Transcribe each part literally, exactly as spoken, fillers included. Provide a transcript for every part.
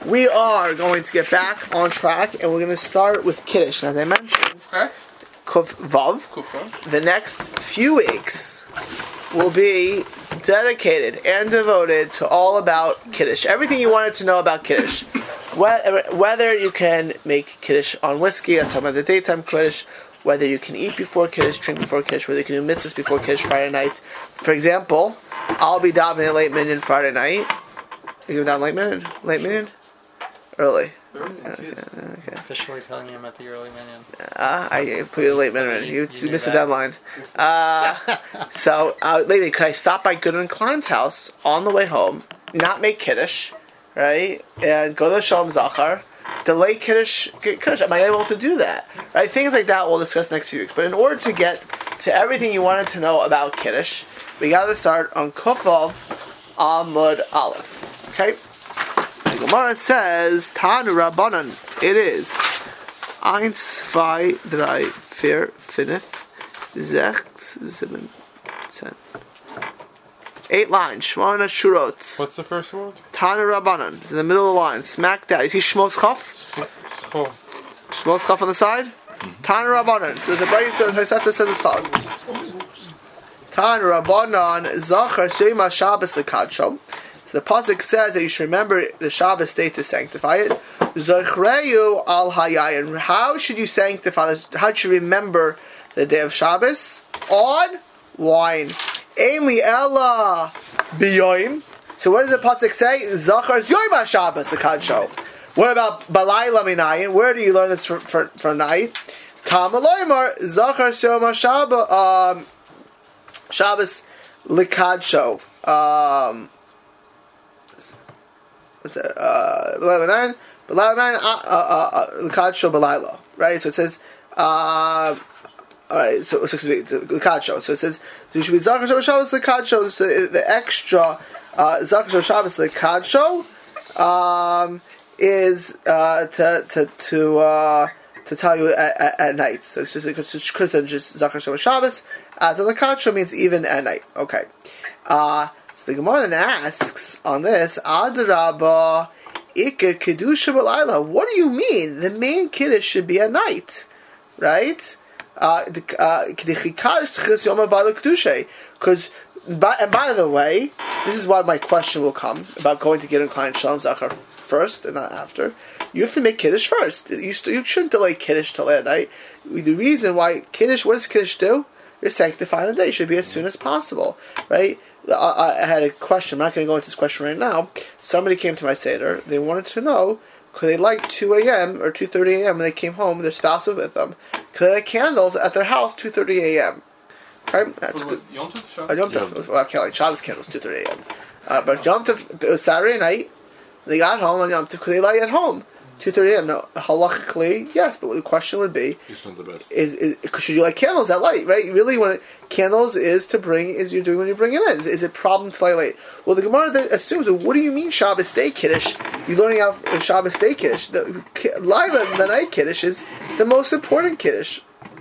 we are going to get back on track, and we're going to start with Kiddush. As I mentioned, okay. Kuf Vav. The next few weeks will be dedicated and devoted to all about Kiddush. Everything you wanted to know about Kiddush. Whether you can make Kiddush on whiskey, that's talking about the daytime Kiddush. Whether you can eat before Kiddush, drink before Kiddush, whether you can do mitzvahs before Kiddush Friday night. For example, I'll be davening late minyan Friday night. You go down late minyan? Late minyan? Early. Early, okay, okay. Officially telling you I'm at the early minyan. Uh, I put you late minyan. You, you, you missed the deadline. Uh, so, uh, lady, could I stop by Goodwin Klein's house on the way home, not make Kiddush, right, and go to Shalom Zachar, delay Kiddush, Kiddush? Am I able to do that? Right? Things like that we'll discuss next few weeks. But in order to get to everything you wanted to know about Kiddush, we got to start on Kufov Amud Aleph. Okay? The Gemara says, Tanu Rabbanan, it is eins, zwei, drei, vier, fünf, sechs, sieben, ten. Eight lines. Shmona Shurot. What's the first word? Tanu Rabbanan. It's in the middle of the line. Smack down. You see Shmos Chaf? Shmos Chaf on the side? Mm-hmm. Tanu Rabbanan. So the Brayit says, Hosefta says as follows. Tanu Rabbanan, Zachar Shema Shabbos L'Kadsho. So the pasuk says that you should remember the Shabbos day to sanctify it. Zachreyu al Hayayin. How should you sanctify this? How should you remember the day of Shabbos? On wine. Aimli ella biyoim. So what does the pasuk say? Zachar Yoyim Shabbos L'Kadsho. What about Balayla Minayin? Where do you learn this for for, for night? Tamaloymar Zachar Shoma Shabbos um, Shabbos L'Kadsho. Um What's that? Uh, Balayla nine, Balayla nine, L'Kadsho Balayla. Right. So it says. Uh, all right. So so L'Kadsho. So it says there should be Zachar Shoma Shabbos L'Kadsho. So the, the extra uh, Zachar Shoma Shabbos L'Kadsho um, is uh, to to to uh, to tell you at, at, at night. So it's just it's just, just Zachar Shoma Shabbos. As in L'Kadsho means even at night. Okay. Uh, The Gemara then asks on this, Adrabah, Iker Kedusha B'Layla. What do you mean? The main Kiddush should be at night, right? Because, and by the way, this is why my question will come about going to get in Klein Shalom Zachar first and not after. You have to make Kiddush first. You, st- you shouldn't delay Kiddush till at night. The reason why Kiddush, what does Kiddush do? You're sanctifying the day. It should be as soon as possible, right? I, I had a question. I'm not going to go into this question right now. Somebody came to my Seder. They wanted to know, could they light two a.m. or two thirty a.m. when they came home, their spouse was with them? Could they light candles at their house two thirty a.m.? Okay? That's good. Yom Tov, Shabbos? Yom Tov. Well, I can't light Shabbos candles two thirty a.m. Uh, but Yom Tov, it was Saturday night. They got home on Yom Tov. Could they light at home? two thirty a.m. No, halachically, yes, but the question would be: It's not the best. Is, is should you light candles at light? Right? Really, when it, candles is to bring is you're doing when you bring it in. Is, is it problem to light late? Well, the Gemara then assumes. What do you mean Shabbos day Kiddush? You're learning out Shabbos day Kiddush. The Laila, the night Kiddush, is the most important Kiddush.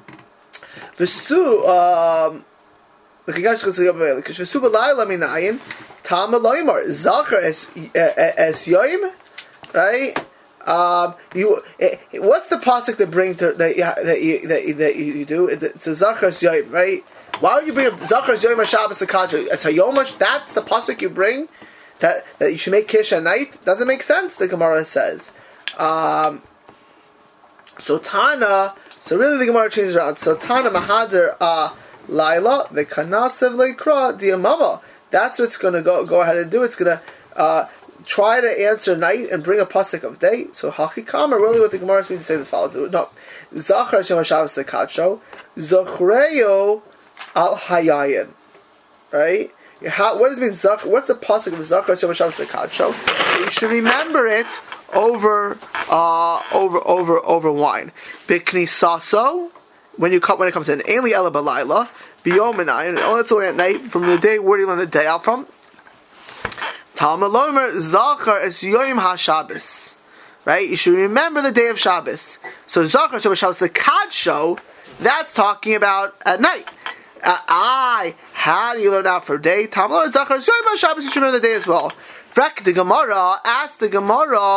V'su um the V'su b'Laila minayin Tama loymar Zachar es es yoyim, right? Um, you, it, what's the pasuk that bring to, that, that, you, that, you, that you do? It's a Zachar Yoyim, right? Why would you bring a Zachar Yoyim Shabbos L'Kadsho? It's a Yomash. That's the pasuk you bring. That that you should make Kiddush at night. Doesn't make sense. The Gemara says. Um, so Tana. So really, the Gemara changes around. So Tana Mahader uh, Laila the Kanasev Leikra Diamama. That's what's going to go go ahead and do. It's going to. Uh, Try to answer night and bring a pasuk of day. So hachikam, really what the Gemara means to say is follows. No, Zachar Shema Shabbos L'Kadsho, Zachreyo al Hayayin. Right? How, what does it mean? Zach, what's the pasuk of Zachar Shema Shabbos L'Kadsho? You should remember it over, uh, over, over, over wine. Biknisaso, when you come, when it comes in, Ainli Ela Balayla, Biyominayin. Oh, that's only at night. From the day, where do you learn the day out from? Talmud Lomer Zachar es Yoyim HaShabbos. Right? You should remember the day of Shabbos. So Zachar Shabbos Shabbos L'Kadsho, that's talking about at night. Uh, I, how do you learn out for day? Talmud Lomer Zachar es Yoyim HaShabbos, you should remember the day as well. Frek the Gemara, ask the Gemara,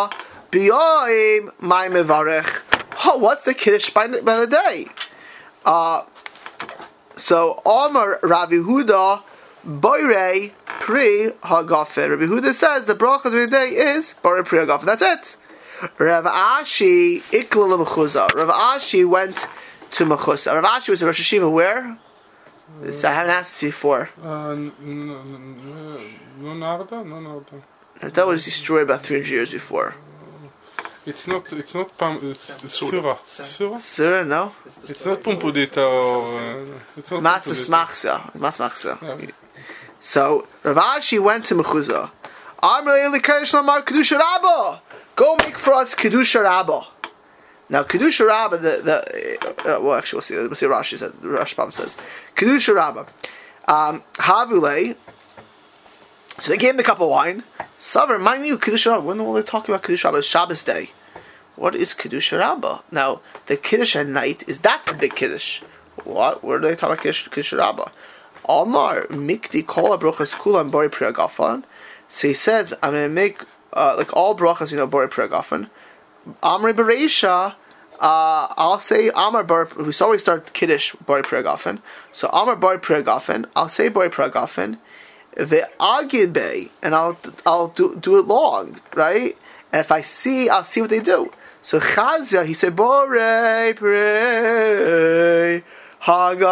B'yoim my mevarech. Oh, what's the kiddush by, by the day? Uh, so Amar Rav Yehuda Boirei Pri Hagafen. Rabbi Yehuda says the bracha of the day is Boirei Pri Hagafen. That's it. Rav Ashi Iklal Mechuza. Rav Ashi went to Mechuza. Rav Ashi was a Rosh Hashiva where? This I haven't asked before. Uh, no, no, Narda, no Narda. That was destroyed about three hundred years before. It's not. It's not Pam. It's Sura. Sura. Sura, no. It's not Pumbedita or. Uh, it's not. Masas Machsa. Mas Machsa. So Rav Ashi went to Mechuza. Amrei Lekadosh Lamar Kedusha Rabbah. Go make for us Kedusha Rabbah. Now Kedusha Rabbah, the the uh, well actually we'll see we'll see Rashi says Rashbam says Kedusha Rabbah. Um, Havule. So they gave him the cup of wine. Savar, mind you, Kedusha Rabbah. When will they talk about Kedusha Rabbah? It's Shabbos day. What is Kedusha Rabbah? Now the Kiddush at night is that the big Kiddush. What? Where do they talk about Kiddush, Kedusha Rabbah? Amar Mikdi Kol Brochas Kulam Bori Pri Hagafen. So he says, I'm going to make uh, like all brachas, you know, Bori Pri Hagafen. Amri Bereisha, uh, I'll say Amar Bar. We saw we start Kiddush Bori Pri Hagafen. So Amar Bori Pri Hagafen. I'll say Bori Pri Hagafen. Ve'agid Bei, and I'll I'll do do it long, right? And if I see, I'll see what they do. So Chazia, he said Bori Pri Haga,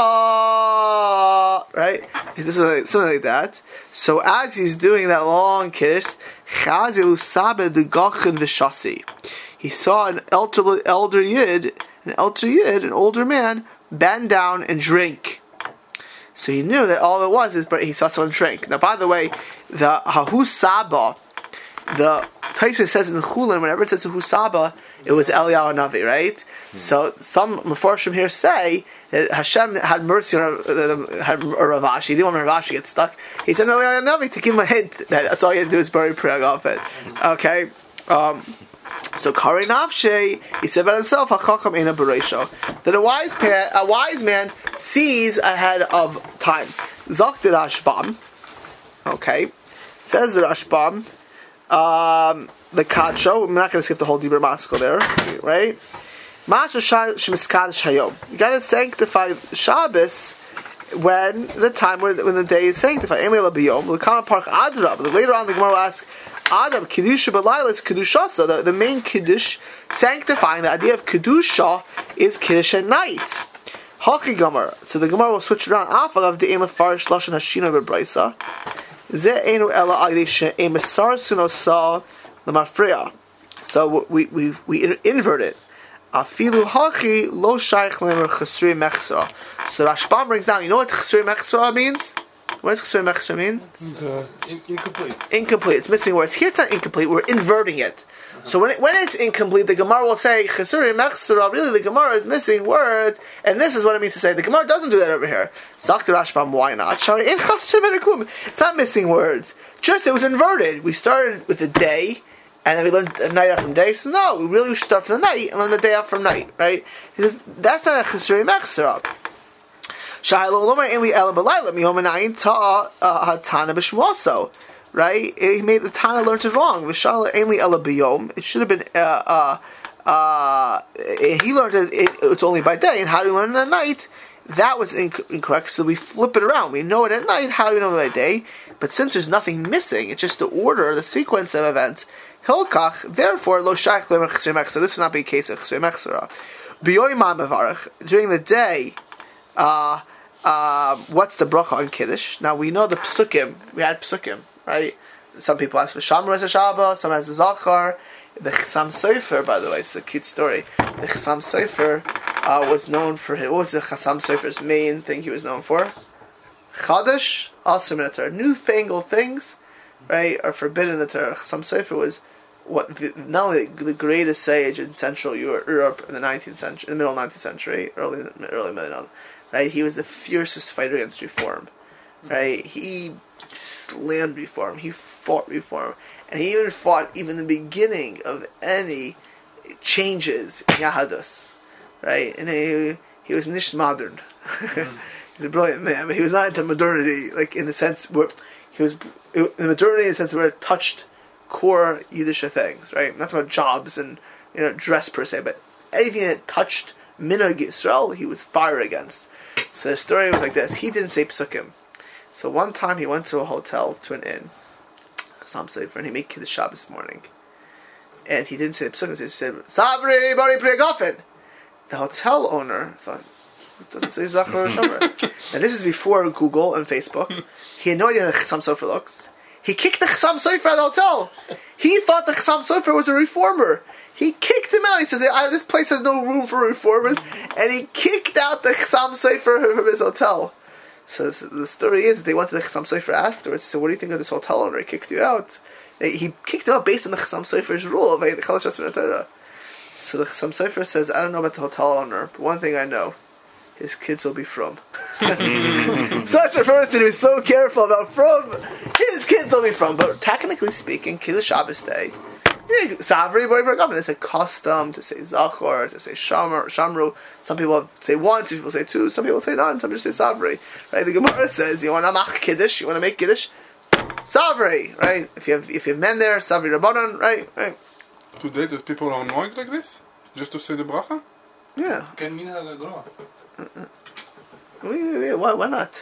right? This is like, something like that. So as he's doing that long kiss, Chazil Sabe the Gachin V'Shasi. He saw an elder elder yid, an elder yid, an older man, bend down and drink. So he knew that all it was is, but he saw someone drink. Now, by the way, the Hahu Saba, the Taisha says in Chulin, whenever it says Hahu Saba, it was Eliyahu Navi, right? Mm-hmm. So some Mefarshim here say that Hashem had mercy on uh, had Rav Ashi. He didn't want Rav Ashi to get stuck. He sent Eliyahu Navi to give him a hint that that's all you had to do is bury Pri Hagafen. Okay. Um, so Kari Nafshe, he said about himself, Hachacham Eina Bereisha, that a wise pa- a wise man sees ahead of time. Zok the Rashbam. Okay. Says the Rashbam. Um, the Kacho, I'm not going to skip the whole Dibur Maskell there, right? You got to sanctify Shabbos when the time when, when the day is sanctified. Later on, the Gemara will ask, Adam Kedusha B'Laila is Kedusha. So the, the main Kiddush, sanctifying, the idea of Kedusha is Kiddush at night. Haki Gemara. So the Gemara will switch around. Afal of the Ein Lefarish Lashon Hashina B'Braisa. So we we we invert it. Afilu hachi lo shaykh lemer chesrei mechsra. So the Rashbam brings down. You know what chesrei mechsra means? What does chesrei mechsra mean? The incomplete. Incomplete. It's missing words. Here it's not incomplete. We're inverting it. So when it, when it's incomplete, the Gemara will say chesrei mechsra. Really, the Gemara is missing words, and this is what it means to say. The Gemara doesn't do that over here. Zak the Rashbam. Why not? It's not missing words. Just it was inverted. We started with the day. And then we learned the night out from day. He says, no, we really should start from the night and learn the day out from night, right? He says, that's not a chesrei mechsera. Shahalo lomar enli ela b'layla mihomenayin ta hatana b'shmoso, right? He made the Tana learned it wrong. V'shahalo enli ela b'yom. It should have been, uh, uh, uh, he learned it, it, it's only by day. And how do you learn it at night? That was inc- incorrect. So we flip it around. We know it at night. How do we know it by day? But since there's nothing missing, it's just the order, the sequence of events. Hilkach, therefore, lo shaykh lemer chesrei mechsera. This would not be a case of chesrei mechsera. B'yoyim mevarach, during the day, uh, uh, what's the bracha on Kiddush? Now we know the psukim. We had psukim, right? Some people ask for Shamar as a Shabbat, some as a Zachar. The Chassam Sofer, by the way, it's a cute story. The Chassam Sofer uh, was known for his, what was the Chassam Sofer's main thing he was known for? Chadash, also in the Torah. Newfangled things, right, are forbidden in the Torah. Chassam Sofer was what the, not only the greatest sage in Central Europe in the nineteenth century, in the middle nineteenth century, early early middle, right? He was the fiercest fighter against reform, right? He slammed reform, he fought reform, and he even fought even the beginning of any changes in Yahadus, right? And he he was nish modern. Mm-hmm. He's a brilliant man, but he was not into modernity, like in the sense where he was in modernity in the sense where it touched core Yiddish things, right? Not about jobs and you know dress per se, but anything that touched Minhag Yisrael, he was fire against. So the story was like this: he didn't say psukim. So one time he went to a hotel, to an inn, Chassam Sofer, and he made Kiddush Shabbos morning, and he didn't say the psukim. He said Savri Bari Pregofen. The hotel owner thought, it doesn't say Zachar or Shomer. And this is before Google and Facebook. He had no idea how the Chassam Sofer looks. He kicked the Chassam Sofer out of the hotel. He thought the Chassam Sofer was a reformer. He kicked him out. He says, this place has no room for reformers. And he kicked out the Chassam Sofer from his hotel. So the story is, they went to the Chassam Sofer afterwards. So what do you think of this hotel owner? He kicked you out. He kicked him out based on the Chassam Sofer's rule of the Chalash Yasmin Torah. So the Chassam Sofer says, I don't know about the hotel owner, but one thing I know, his kids will be from. Such a person who's so careful about from, his kids will be from. But technically speaking, Kiddush Shabbos Day, Savri Bari Pregofen, it's a custom to say Zachor, to say Shamru. Shamru. Some people say one, some people say two, some people say none, some people say Savri. Right? The Gemara says, you want to make Kiddush, you want to make Kiddush, Savri, right? If you have if you have men there, Savri Rabbanon, right? Right. Today, that people are annoyed like this? Just to say the bracha? Yeah. Can mean a draw. Why, why not?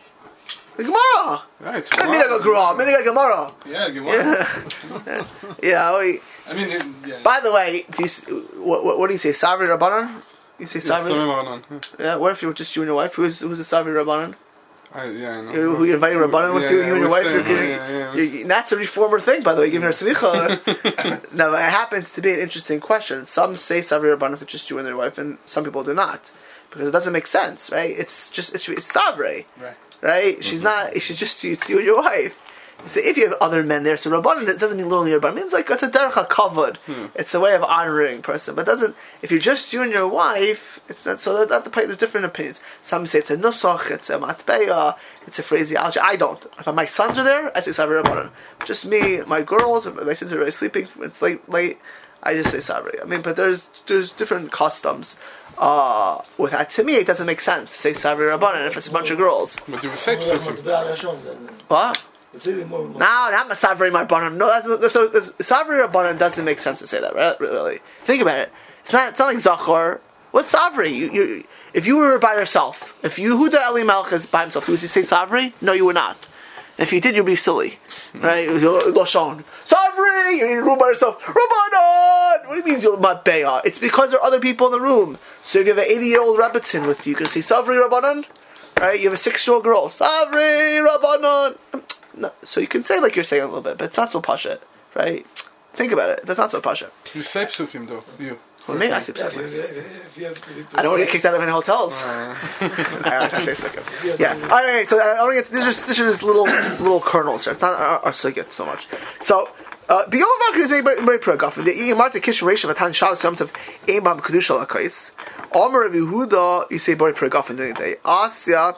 The Gemara! Yeah, it's I mean, like a Gemara. I mean, like a Gemara. Yeah, Gemara. Yeah. yeah we, I mean, it, yeah. By the way, do you, what, what, what do you say? Savri Rabbanon? You say Yeah, Savri? Savri Rabbanon. Yeah. Yeah, what if you were just you and your wife? Who's, who's a Savri Rabbanon? I, yeah, I know. You, who you're inviting Rabbanon with yeah, you, yeah, you and your we're wife? saying, You're, yeah, yeah, you're, you're, that's a reformer thing, by the way, giving her smicha. Now, it happens to be an interesting question. Some say Savri Rabbanon for just you and your wife, and some people do not. Because it doesn't make sense, right? It's just, it's, it's Savri. Right. Right? She's not, she's just you, it's you and your wife. So if you have other men there, so Rabbanon, it doesn't mean lonely Rabbanon. It means like, it's a derech hakavod. Hmm. It's a way of honoring a person. But it doesn't, if you're just you and your wife, it's not, so that, that, there's different opinions. Some say it's a nusach, it's a matbeya, it's a phraseology. I don't. If my sons are there, I say Savri Rabbanon. Just me, my girls, if my sons are already sleeping, it's late, late, I just say Savri. I mean, but there's, there's different customs. Uh, with that, to me, it doesn't make sense to say Savri Rabbanon if it's a bunch of girls. But you say psukim. What? No, not Savri Rabbanon. No, that's, that's, that's, that's Savri Rabbanon doesn't make sense to say that. Right? Really, think about it. It's not. It's not like Zachor. What's Savri? You, you, if you were by yourself, if Yehuda Eli Melech is by himself, would you say Savri? No, you would not. If you did, you'd be silly, right? Lashon Savri, you're in a room by yourself. Rabbanon. What do you mean you're not beya? It's because there are other people in the room. So if you have an eighty-year-old Rebbetzin with you, you can say Savri Rabbanon, right? You have a six-year-old girl, Savri Rabbanon. No, so you can say like you're saying a little bit, but it's not so pasha, right? Think about it. That's not so pasha. You say psukim though, you. Well, me, I say Yeah, psukim. if you- if you have to be I don't want to get kicked out of any hotels. Uh, I say psukim. Yeah. All right. So I don't get. This is this is little little kernels. It's not our, our sugya so much. So. Beyond Mark is very very pregofen. The Imarta Kish Rishon Vatan Shabbos Yom Tov Eimam Kedusha Lakais. Omer of Yehuda, you say very pregofen during the day. Asya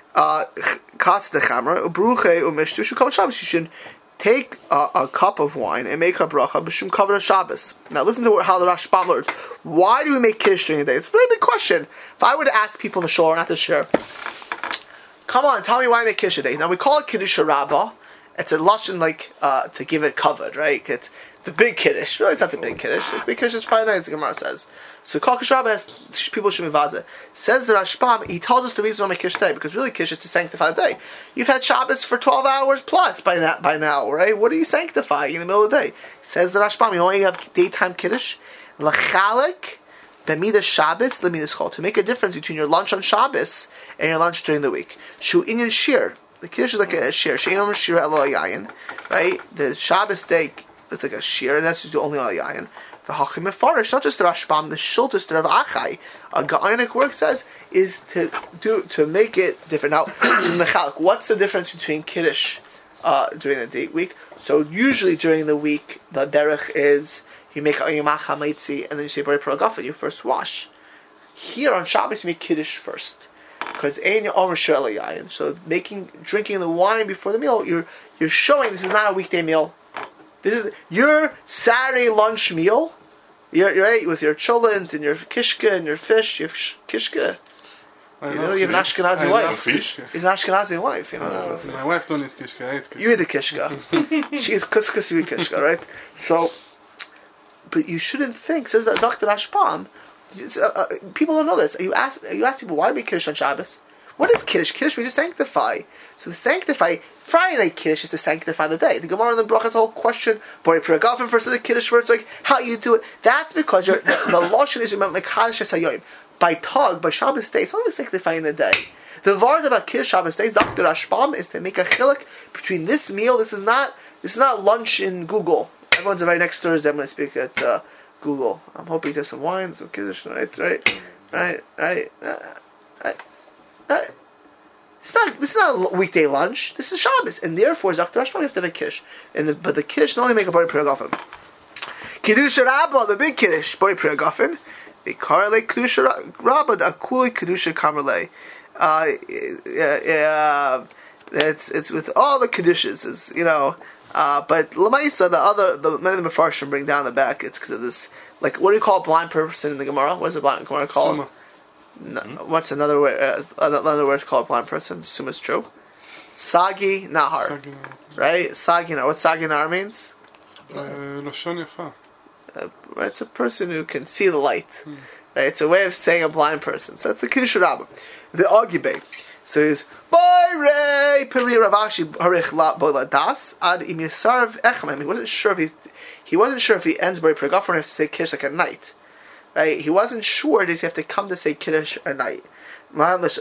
Kas the Chamra Ubruche Umishtu Shukam Shabbos. You should take a, a cup of wine and make a bracha b'shum kavod Shabbos. Now listen to how the Rashbam learns. Why do we make kiddush during the day? It's a very big question. If I were to ask people in the shul, not to share, come on, tell me why I make kiddush today. Now we call it kiddush rabbah. It's a lashon like uh, to give it covered, right? It's the big kiddush. Really, it's not the big kiddush. The big kiddush is Friday night, as the Gemara says. So call kiddush rabbah, people should be vaza. Says the Rashbam, he tells us the reason why we make kiddush today, because really kiddush is to sanctify the day. You've had Shabbos for twelve hours plus by now, by now, right? What are you sanctifying in the middle of the day? Says the Rashbam, you know why you have daytime kiddush? L'chalek b'midas Shabbos l'midas chol, to make a difference between your lunch on Shabbos and your lunch during the week. Shu inyan shir. The kiddush is like a shir. She'enom shira elo yayin, right? The Shabbos day it's like a shir, and that's just only al yayin. The hachim mefarish, not just the Rashbam, the shultus, the Rav Achai, a Gaonic work says is to do to make it different. Now, what's the difference between kiddush uh, during the day week? So usually during the week, the derech is you make ayimach hamaitzi, and then you say bari paragafa. You first wash. Here on Shabbos, you make kiddush first. Because ein omer shel yayin, so making drinking the wine before the meal, you're you're showing this is not a weekday meal. This is your Saturday lunch meal. You're, you're right with your cholent and your kishka and your fish. Your kishka, I You love know, you have an fish. Ashkenazi I wife. love fish. He's an Ashkenazi wife, you know. My wife don't eat kishka, I eat kishka. You eat the kishka. She is couscous, you eat kishka, right? So, but you shouldn't think, says that Zakh Rashbam, uh, uh, people don't know this. You ask, you ask people, why do we Kiddush on Shabbos? What is Kiddush? Kiddush means to sanctify. So the sanctify, Friday night Kiddush is to sanctify the day. The Gemara and the Bracha has a whole question, Bori Piragafim versus the Kiddush verse, like, how you do it. That's because you're, the, the Lashon is remember, Mekadosh Hayoim. By Tag, by Shabbos day, it's not even sanctifying the day. The word about Kiddush Shabbos day, Zakh Rashbam, is to make a chiluk between this meal. This is not, this is not lunch in Google. Everyone's invited next Thursday. I'm going to speak at uh, Google. I'm hoping to have some wine, some Kiddush, right, right, right, right, uh, right, right. It's not. This is not a weekday lunch. This is Shabbos, and therefore, Zakh Rashbam, you have to have a Kiddush. And the, but the Kiddush not only make a Bori Piragafim. Kiddush Rabbah, the big Kiddush, Bori Piragafim. They correlate Kedusha Rabbah, Akuli Kedusha Kamerle. Uh, uh, it's it's with all the Kedushas, is you know. Uh, but Lamaisa, the other, the many of the Mefarshim bring down the back. It's because of this, like, what do you call a blind person in the Gemara? What is a blind Gemara called? No, hmm? What's another word? Uh, another word called a blind person? Summa is true. Sagi Nahar, Sagi right? Sagi Nahar. What Sagi Nahar means? Lashon Yafa. Uh, right, it's a person who can see the light. Hmm. Right, it's a way of saying a blind person. So that's the Kiddush Rabbah. The Agibay. So he's Boirei Peri Ravashi Harich La Boila Das Ad Im Yisarv Echem. He wasn't sure if he he wasn't sure if he ends Bori Piragafim or has to say Kiddush like at night. Right? He wasn't sure does he have to come to say Kiddush at night. But once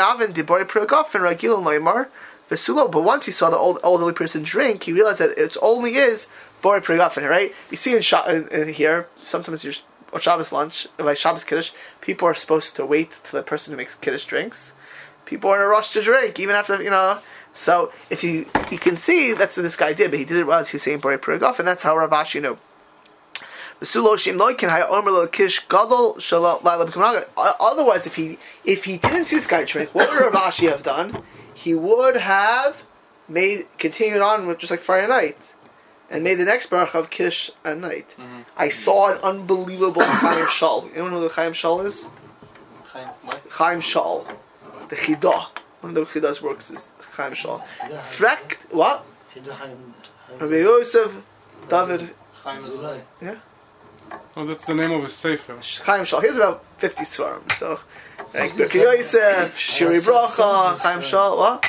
he saw the old elderly person drink, he realized that it only is Bori Piragafim, right? You see in, Sha- in, in here, sometimes you're on Shabbos lunch, like Shabbos Kiddush, people are supposed to wait till the person who makes Kiddush drinks. People are in a rush to drink, even after, you know. So, if you you can see, that's what this guy did, but he did it while he was saying Bori Piragafim, and that's how Rav Ashi knew. Otherwise, if he if he didn't see this guy drink, what would Rav Ashi have done? He would have made continued on with just like Friday night. And made the next bracha of Kiddush at night. Mm-hmm. I saw an unbelievable Chaim Shal. You know who the Chaim Shal is? Chaim, what? Chaim Shal. The Chidah. One of the Chidah's works is Chaim Shal. Frek, what? Rabbi Yosef, David. Chaim Zulay. Yeah? Oh, that's the name of his sefer. Chaim Shal. Here's about fifty svarim. So, like Rabbi Yosef, Shiri Bracha, Chaim Shal, what?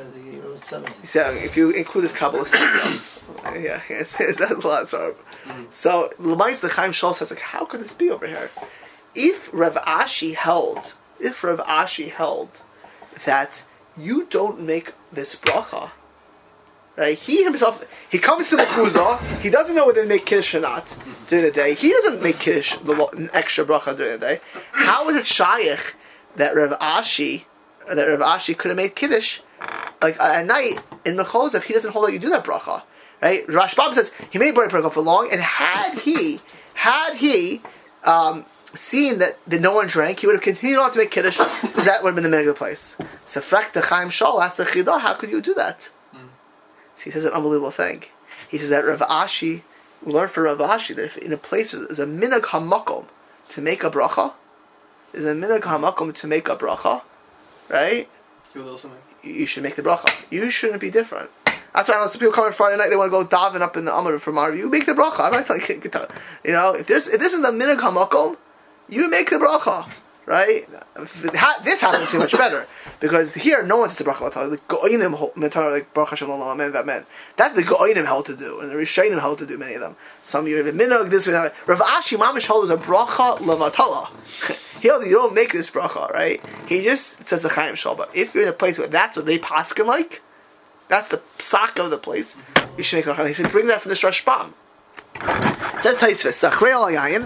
He said, if you include his Kabbalah yeah, it's, it's, that's a lot. So, mm-hmm. so Lamais the Chaim Shal says, like, how could this be over here? If Rav Ashi held, if Rav Ashi held that you don't make this bracha, right? He himself, he comes to the kuzah, he doesn't know whether to make kiddush or not during the day. He doesn't make kiddush, an extra bracha during the day. How is it shaykh that Rav Ashi, that Rav Ashi could have made kiddush like at night in Mechozah if he doesn't hold that you do that bracha? Right? Rashbam says he made Bori Piragafim long, and had he, had he um, seen that, that no one drank, he would have continued on to make Kiddush. That would have been the middle of the place. So Frak the Chaim Shal asked the Chidah, how could you do that? Mm. So he says an unbelievable thing. He says that Rav Ashi, we learned from Rav Ashi that if in a place there's a minhag hamakom to make a bracha, there's a minhag hamakom to make a bracha, right? You would also make. You should make the bracha. You shouldn't be different. That's why lots of people come on Friday night. They want to go daven up in the Amar for Marv. You make the bracha. I'm not like you know. If there's if this is the minhag hamakom, you make the bracha, right? This happens so much better because here no one says the bracha. The go'inim mitar like bracha shalom amen amen. That the go'inim held to do, and the rishonim held to do many of them. Some you have a minhag this and that. Rav Ashi mamish held was a bracha levatala. He held you don't make this bracha, right? He just says the Chaim Shal. But if you're in a place where that's what they paskin like. That's the psak of the place. You should make a He said, bring that from this Rashbam. Says Taisvis, Zachrei al Yayin.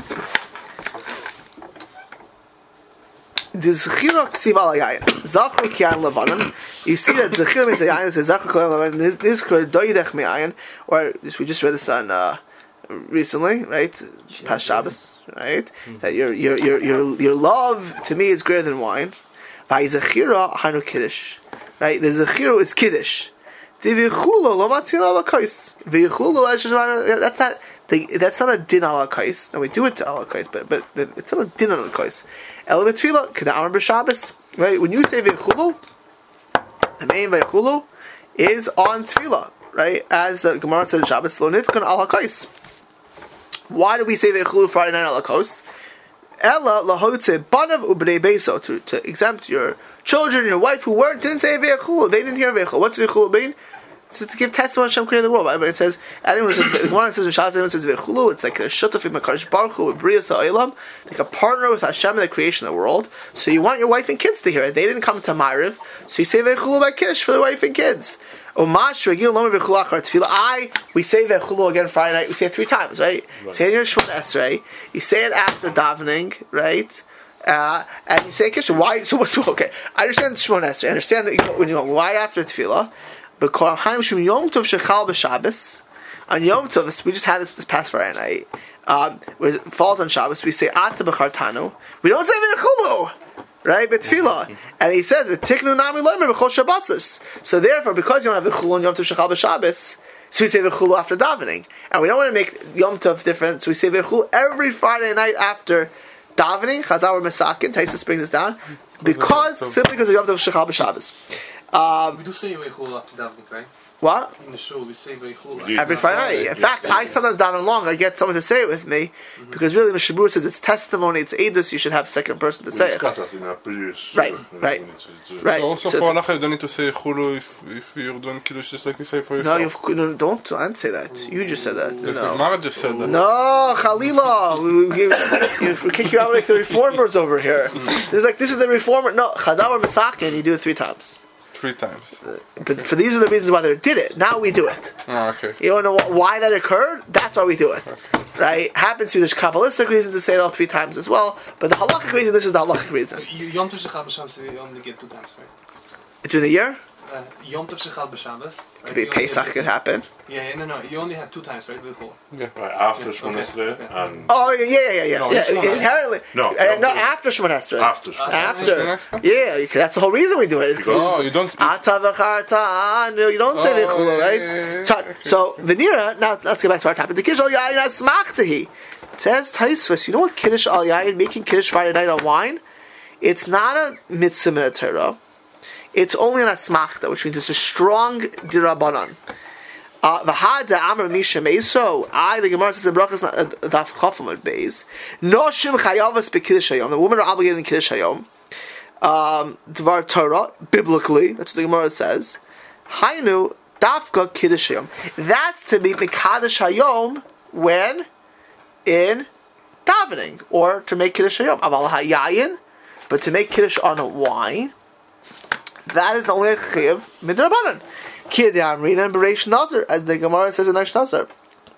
The Zechira Ksiv al Yayin. Zachru Kiyan Levanim. You see that Zechira means a Yayin. It says Zachru Kiyan Levanim. This this is Doidech Mi Yayin. Or we just read this on uh, recently, right? Past Shabbos, right? Mm-hmm. That your your your your your love to me is greater than wine. By Zechira Hanu Kiddush. Right? The Zechira is Kiddush. That's not the, that's not a din ala kais. Now we do it to ala kais, but but it's not a din ala kais. Ela b'tefila, kada amar b'Shabbos. right? When you say veichulu, the main veichulu is on tefillah, right? As the Gemara says in Shabbos, lo nitkun al hakos. Why do we say veichulu Friday night al hakos? Ella lahotze banav ubnei beso, to to exempt your children, your wife who weren't didn't say veichulu. They didn't hear veichulu. What's veichulu mean? So to give testimony Hashem created the world. Right? But it says, anyone says, the Gemara says in Shabbos, anyone says veichulu, it's like a shutaf in Makadosh Baruch Hu with Bria Sa'olam, like a partner with Hashem in the creation of the world. So you want your wife and kids to hear it. They didn't come to Ma'ariv, so you say veichulu by Kiddush for the wife and kids. Umash regil lomer veichulu achar tefillah. I we say veichulu again Friday night. We say it three times, right? right. Say it in your Shemona Esrei. You say it after davening, right? Uh, and you say Kiddush. Why? So what's okay? I understand the Shemona Esrei. I understand that you go, when you go why after tefillah. Because Haim Shum Yom Tov Shechal b'Shabbos, on Yom Tov, we just had this this past Friday night. Um, it falls on Shabbos. We say Ata b'Chartanu. We don't say v'Chulu, right? B'Tfilah, and he says v'Tiknu Nami Lomer b'Chol Shabbosos. So therefore, because you don't have v'Chulu on Yom Tov Shechal b'Shabbos, so we say v'Chulu after davening, and we don't want to make Yom Tov different. So we say v'Chulu every Friday night after davening. Chazal Mesakin. Taisa brings this down because simply because of Yom Tov Shechal b'Shabbos. Um, we do say veichulu after davening, right? What? In the shul, we say veichulu every Friday night. In fact, I sometimes daven long. I get someone to say it with me mm-hmm. because really, the Mishabur says it's testimony, it's edus. You should have a second person to say it. Right, right, right. So also so for halacha, you don't need to say chulu if if you're doing kiddush just like you say for yourself. No, no, don't don't say that. You just said that. The No, Gemara just said that. No, Chalila, we, we, we, we kick you out like the reformers over here. This is like this is the reformer. No, Chazal or Masakin, you do it three times. Three times. But for these are the reasons why they did it. Now we do it. Oh, okay. You don't know why that occurred? That's why we do it. Okay. Right? Happens to there's Kabbalistic reasons to say it all three times as well, but the halachic reason, this is the halachic reason. Yom Tov Shechal b'Shabbos, we only get two times, right? Through the year? Uh, Yom Tov Shechal b'Shabbos. Could be Pesach, could happen. Yeah, yeah, no, no. You only have two times, right? Cool. Yeah. Right, after Yeah, Shemona okay, Esrei okay. and Oh, yeah, yeah, yeah, yeah. No, yeah. Shemona Esrei. Inherently. No, uh, no, no, no. after Shemona Esrei. after Shemona After. Esrei. Yeah, you can, that's the whole reason we do it. Because- Oh, you don't speak. Ata v'charta, no, you don't say Oh, v'chulu, right? yeah, yeah, yeah. So, Okay. so Venira, now let's get back to our topic. The Kiddush al Yayin asmachtahi. It says Taisvus, you know what Kiddush al Yayin, making Kiddush Friday night on wine? It's not a mitzvah in a Torah. It's only an asmachta, which means it's a strong dirabanan. V'hada amar misha meiso. I, the Gemara says in Brachas daf chafamad beis. Noshim chayavas bekiddush hayom. The women are obligated in kiddush hayom. Um, Dvar Torah, biblically, that's what the Gemara says. Hainu dafka kiddush hayom. That's to be mekadosh hayom when in davening, or to make kiddush hayom. Aval hayayin, but to make kiddush on a wine, that is only a chiv midrabanan. Kid Amrina and Bereish Nazar, as the Gemara says in Aish Nazar.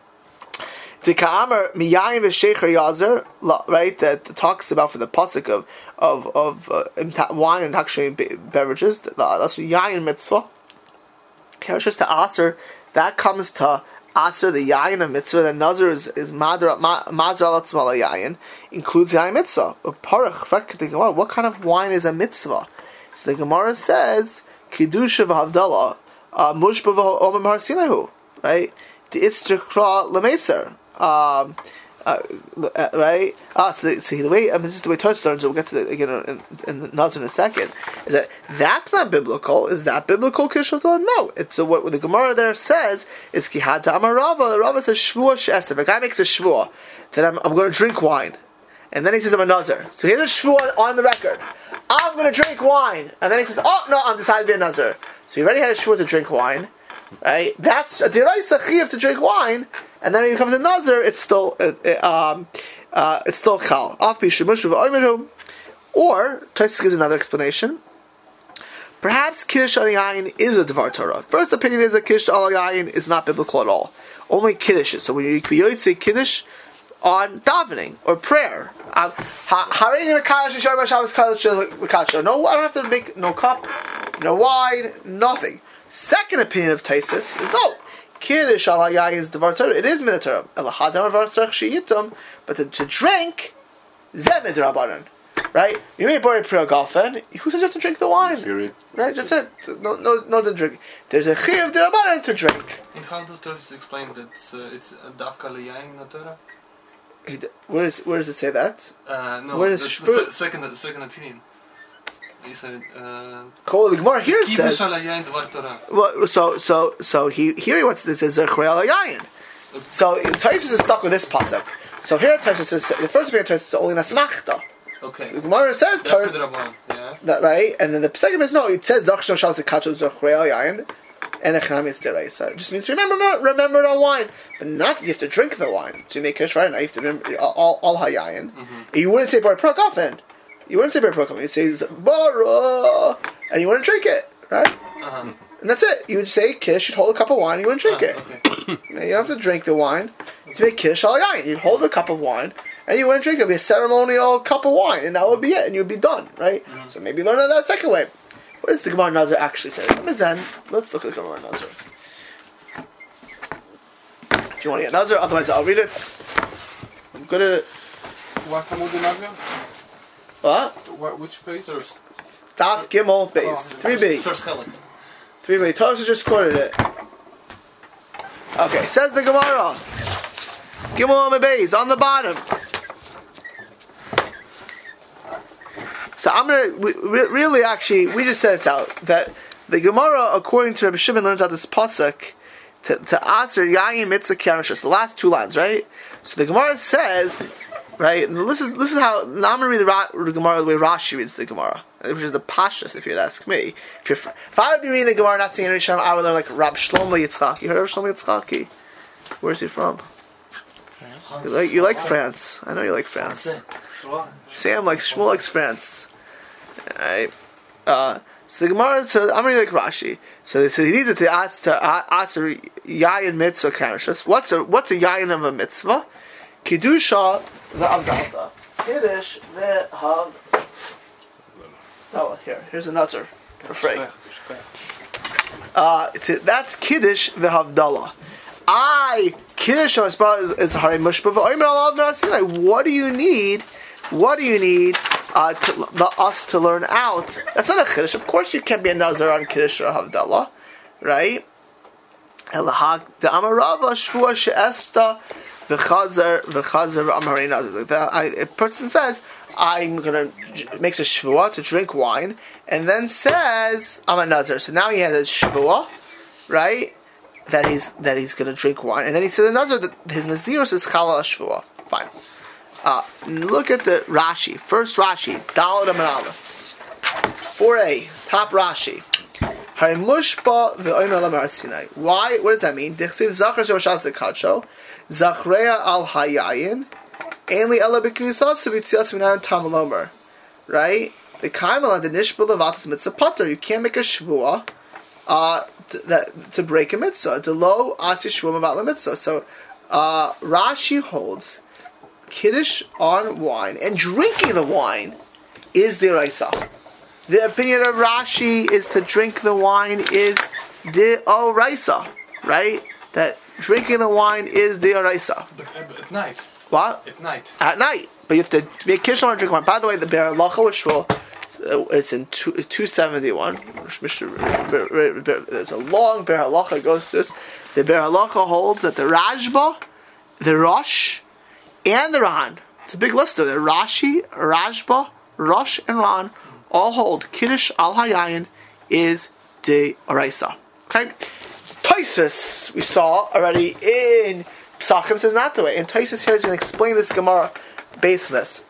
Tika'amar miyayin v'shecher yazer, right? That talks about for the pasuk of of of uh, wine and actually beverages. That's yayin mitzvah. Keresh to aser, that comes to aser the yayin of mitzvah. The nazar is is madra mazra latzmal yayin, includes yayin mitzvah. Parach the Gemara, what kind of wine is a mitzvah? So the Gemara says kiddush v'havdalah. Mushba v'omim har sinahu, right? The itzchakra lemeser, um, uh, right? Ah, so the, see the way I mean, just the way Tosh learns. We'll get to the again in, in the Nazar in a second. Is that that's not biblical? Is that biblical kishutah? No. It's so what the Gemara there says is kihad amar Rava. The Rava says shvua she'ester. If a guy makes a shvua that I'm I'm going to drink wine, and then he says I'm a Nazar. So here's a shvua on the record. I'm going to drink wine, and then he says, oh no, I'm decided to be a Nazar. So you already had a shvua to drink wine, right? That's a deraisa chiyuv to drink wine, and then when he becomes a nazir, it's still uh, um, uh, it's still chal. Off bishamush v'oimeru, or Tosfos gives another explanation. Perhaps kiddush al yayin is a devar Torah. First opinion is that kiddush al yayin is not biblical at all. Only kiddush is. So when you say kiddush on davening or prayer, um, no, I don't have to make no cup, no wine, nothing. Second opinion of Tosfos is no. Kiddush al yayin is devar Torah. It is min Torah. But to, to drink, zeh midrabanan. Right? You may borrow prayer golfen. Who says you have to drink the wine? Period. Right? That's it. No, no, no, to drink. There's a chiv derabanan to drink. And how does Tosfos explain that uh, it's a dafka leyayin in the Torah? Where is where does it say that? Uh, no, Where is that's shvur? the se- second second opinion. He said, uh, Kol the Gemara here Kiddush says. al hayayin dvar Torah. Well, so so so he here he wants to say Zechrei al Yayin. So Taisus is stuck with this pasuk. So here Taisus is the first bit of Taisus is only nasmachta. Okay. The Gemara says That's Torah, the Rabban, yeah. that right, and then the second is no. It says Zachshon Shal Zekacho Zechrei al Yayin, and Echnam is Deraisa. It just means remember remember the wine, but not you have to drink the wine to make it right. Now you have to remember all all hayayin. Mm-hmm. You wouldn't say bar prokofen. You wouldn't say bar prokofen. You say bara, and you wouldn't drink it, right? Uh-huh. And that's it. You would say Kiddush should hold a cup of wine. You wouldn't drink it. Uh, okay. Now, you don't have to drink the wine to make Kiddush al Yayin. You'd hold a cup of wine, and you wouldn't drink it. It would be a ceremonial cup of wine, and that would be it, and you'd be done, right? Mm-hmm. So maybe learn it that second way. What does the Gemara Nazar actually say? Then let's look at the Gemara Nazar. If you want to get Nazar, otherwise I'll read it. I'm good at it. What Amud Navia? What? What? Which page? First. Daf Gimel Beis. Oh, three B. First chelik. three B. Tosa just quoted it. Okay, says the Gemara. Gimel Beis on the bottom. So I'm gonna we, re- really actually we just said it's out that the Gemara according to Rabbi Shimon learns out this pasuk to to answer Yayin Mitzvah Kereshus, the last two lines, right? So the Gemara says, right? And this is this is how now I'm gonna read the, Ra- the Gemara the way Rashi reads the Gemara, which is the Pashtus. If you'd ask me, if, you're, if I would be reading the Gemara not seeing Rishon, I would learn like Rab Shlomo Yitzchak. You heard of Shlomo Yitzchaki? Where's he from? You like you like France? I know you like France. Sam likes Shmuel likes France. Alright. Uh, so the Gemara says, I'm reading like Rashi. So they say he needs it to ask to answer Yayin Mitzvah Karashas. What's a what's a Yayin of a mitzvah? Kiddusha ve'avdalta. Kiddush ve'havdalah. Here, here's another refrain. Uh, to, that's Kiddush ve'havdalah. I Kiddush is is Hari Mushba ve'omer alav narasinai. What do you need? What do you need uh, to, the, us to learn out? That's not a Kiddush. Of course you can't be a Nazar on Kiddush or Havdalah, right? Elahak the Amarava Shvua She'esta v'chazer v'chazer Amarei Nazar. A person says, I'm going to, makes a Shvua to drink wine, and then says, I'm a Nazar. So now he has a Shvua, right? That he's that he's going to drink wine. And then he says a Nazar that his Nazirus is Chala Shvua. Fine. Uh, look at the Rashi. First Rashi, Daled Amar Aleph. four A, top Rashi. Harimushba ve'omer lamar Sinai. Why? What does that mean? Dichsiv zachar she'oshas zekacho, zachreya al hayayin, ainli ela b'knisas v'tzias v'nayin tamalomer. Right? The kaimal the nishba levatas mitzvah pater. You can't make a shvua uh, to, that, to break a mitzvah. Delo asi shvua about the mitzvah. So uh, Rashi holds Kiddush on wine and drinking the wine is deraisa. The opinion of Rashi is to drink the wine is deraisa, right? That drinking the wine is deraisa. At night. What? At night. At night. But you have to make Kiddush on and drink wine. By the way, the Be'er Halacha with Shmuel, it's in two seventy-one. There's a long Be'er Halacha that goes through this. The Be'er Halacha holds that the Rashba, the Rosh, and the Ran, it's a big list of them. Rashi, Rashba, Rosh, and Ran all hold Kiddush al Hayayin is de Oraisa. Okay? Taisus, we saw already in Psachim, says not the way. And Taisus here is going to explain this Gemara based on this.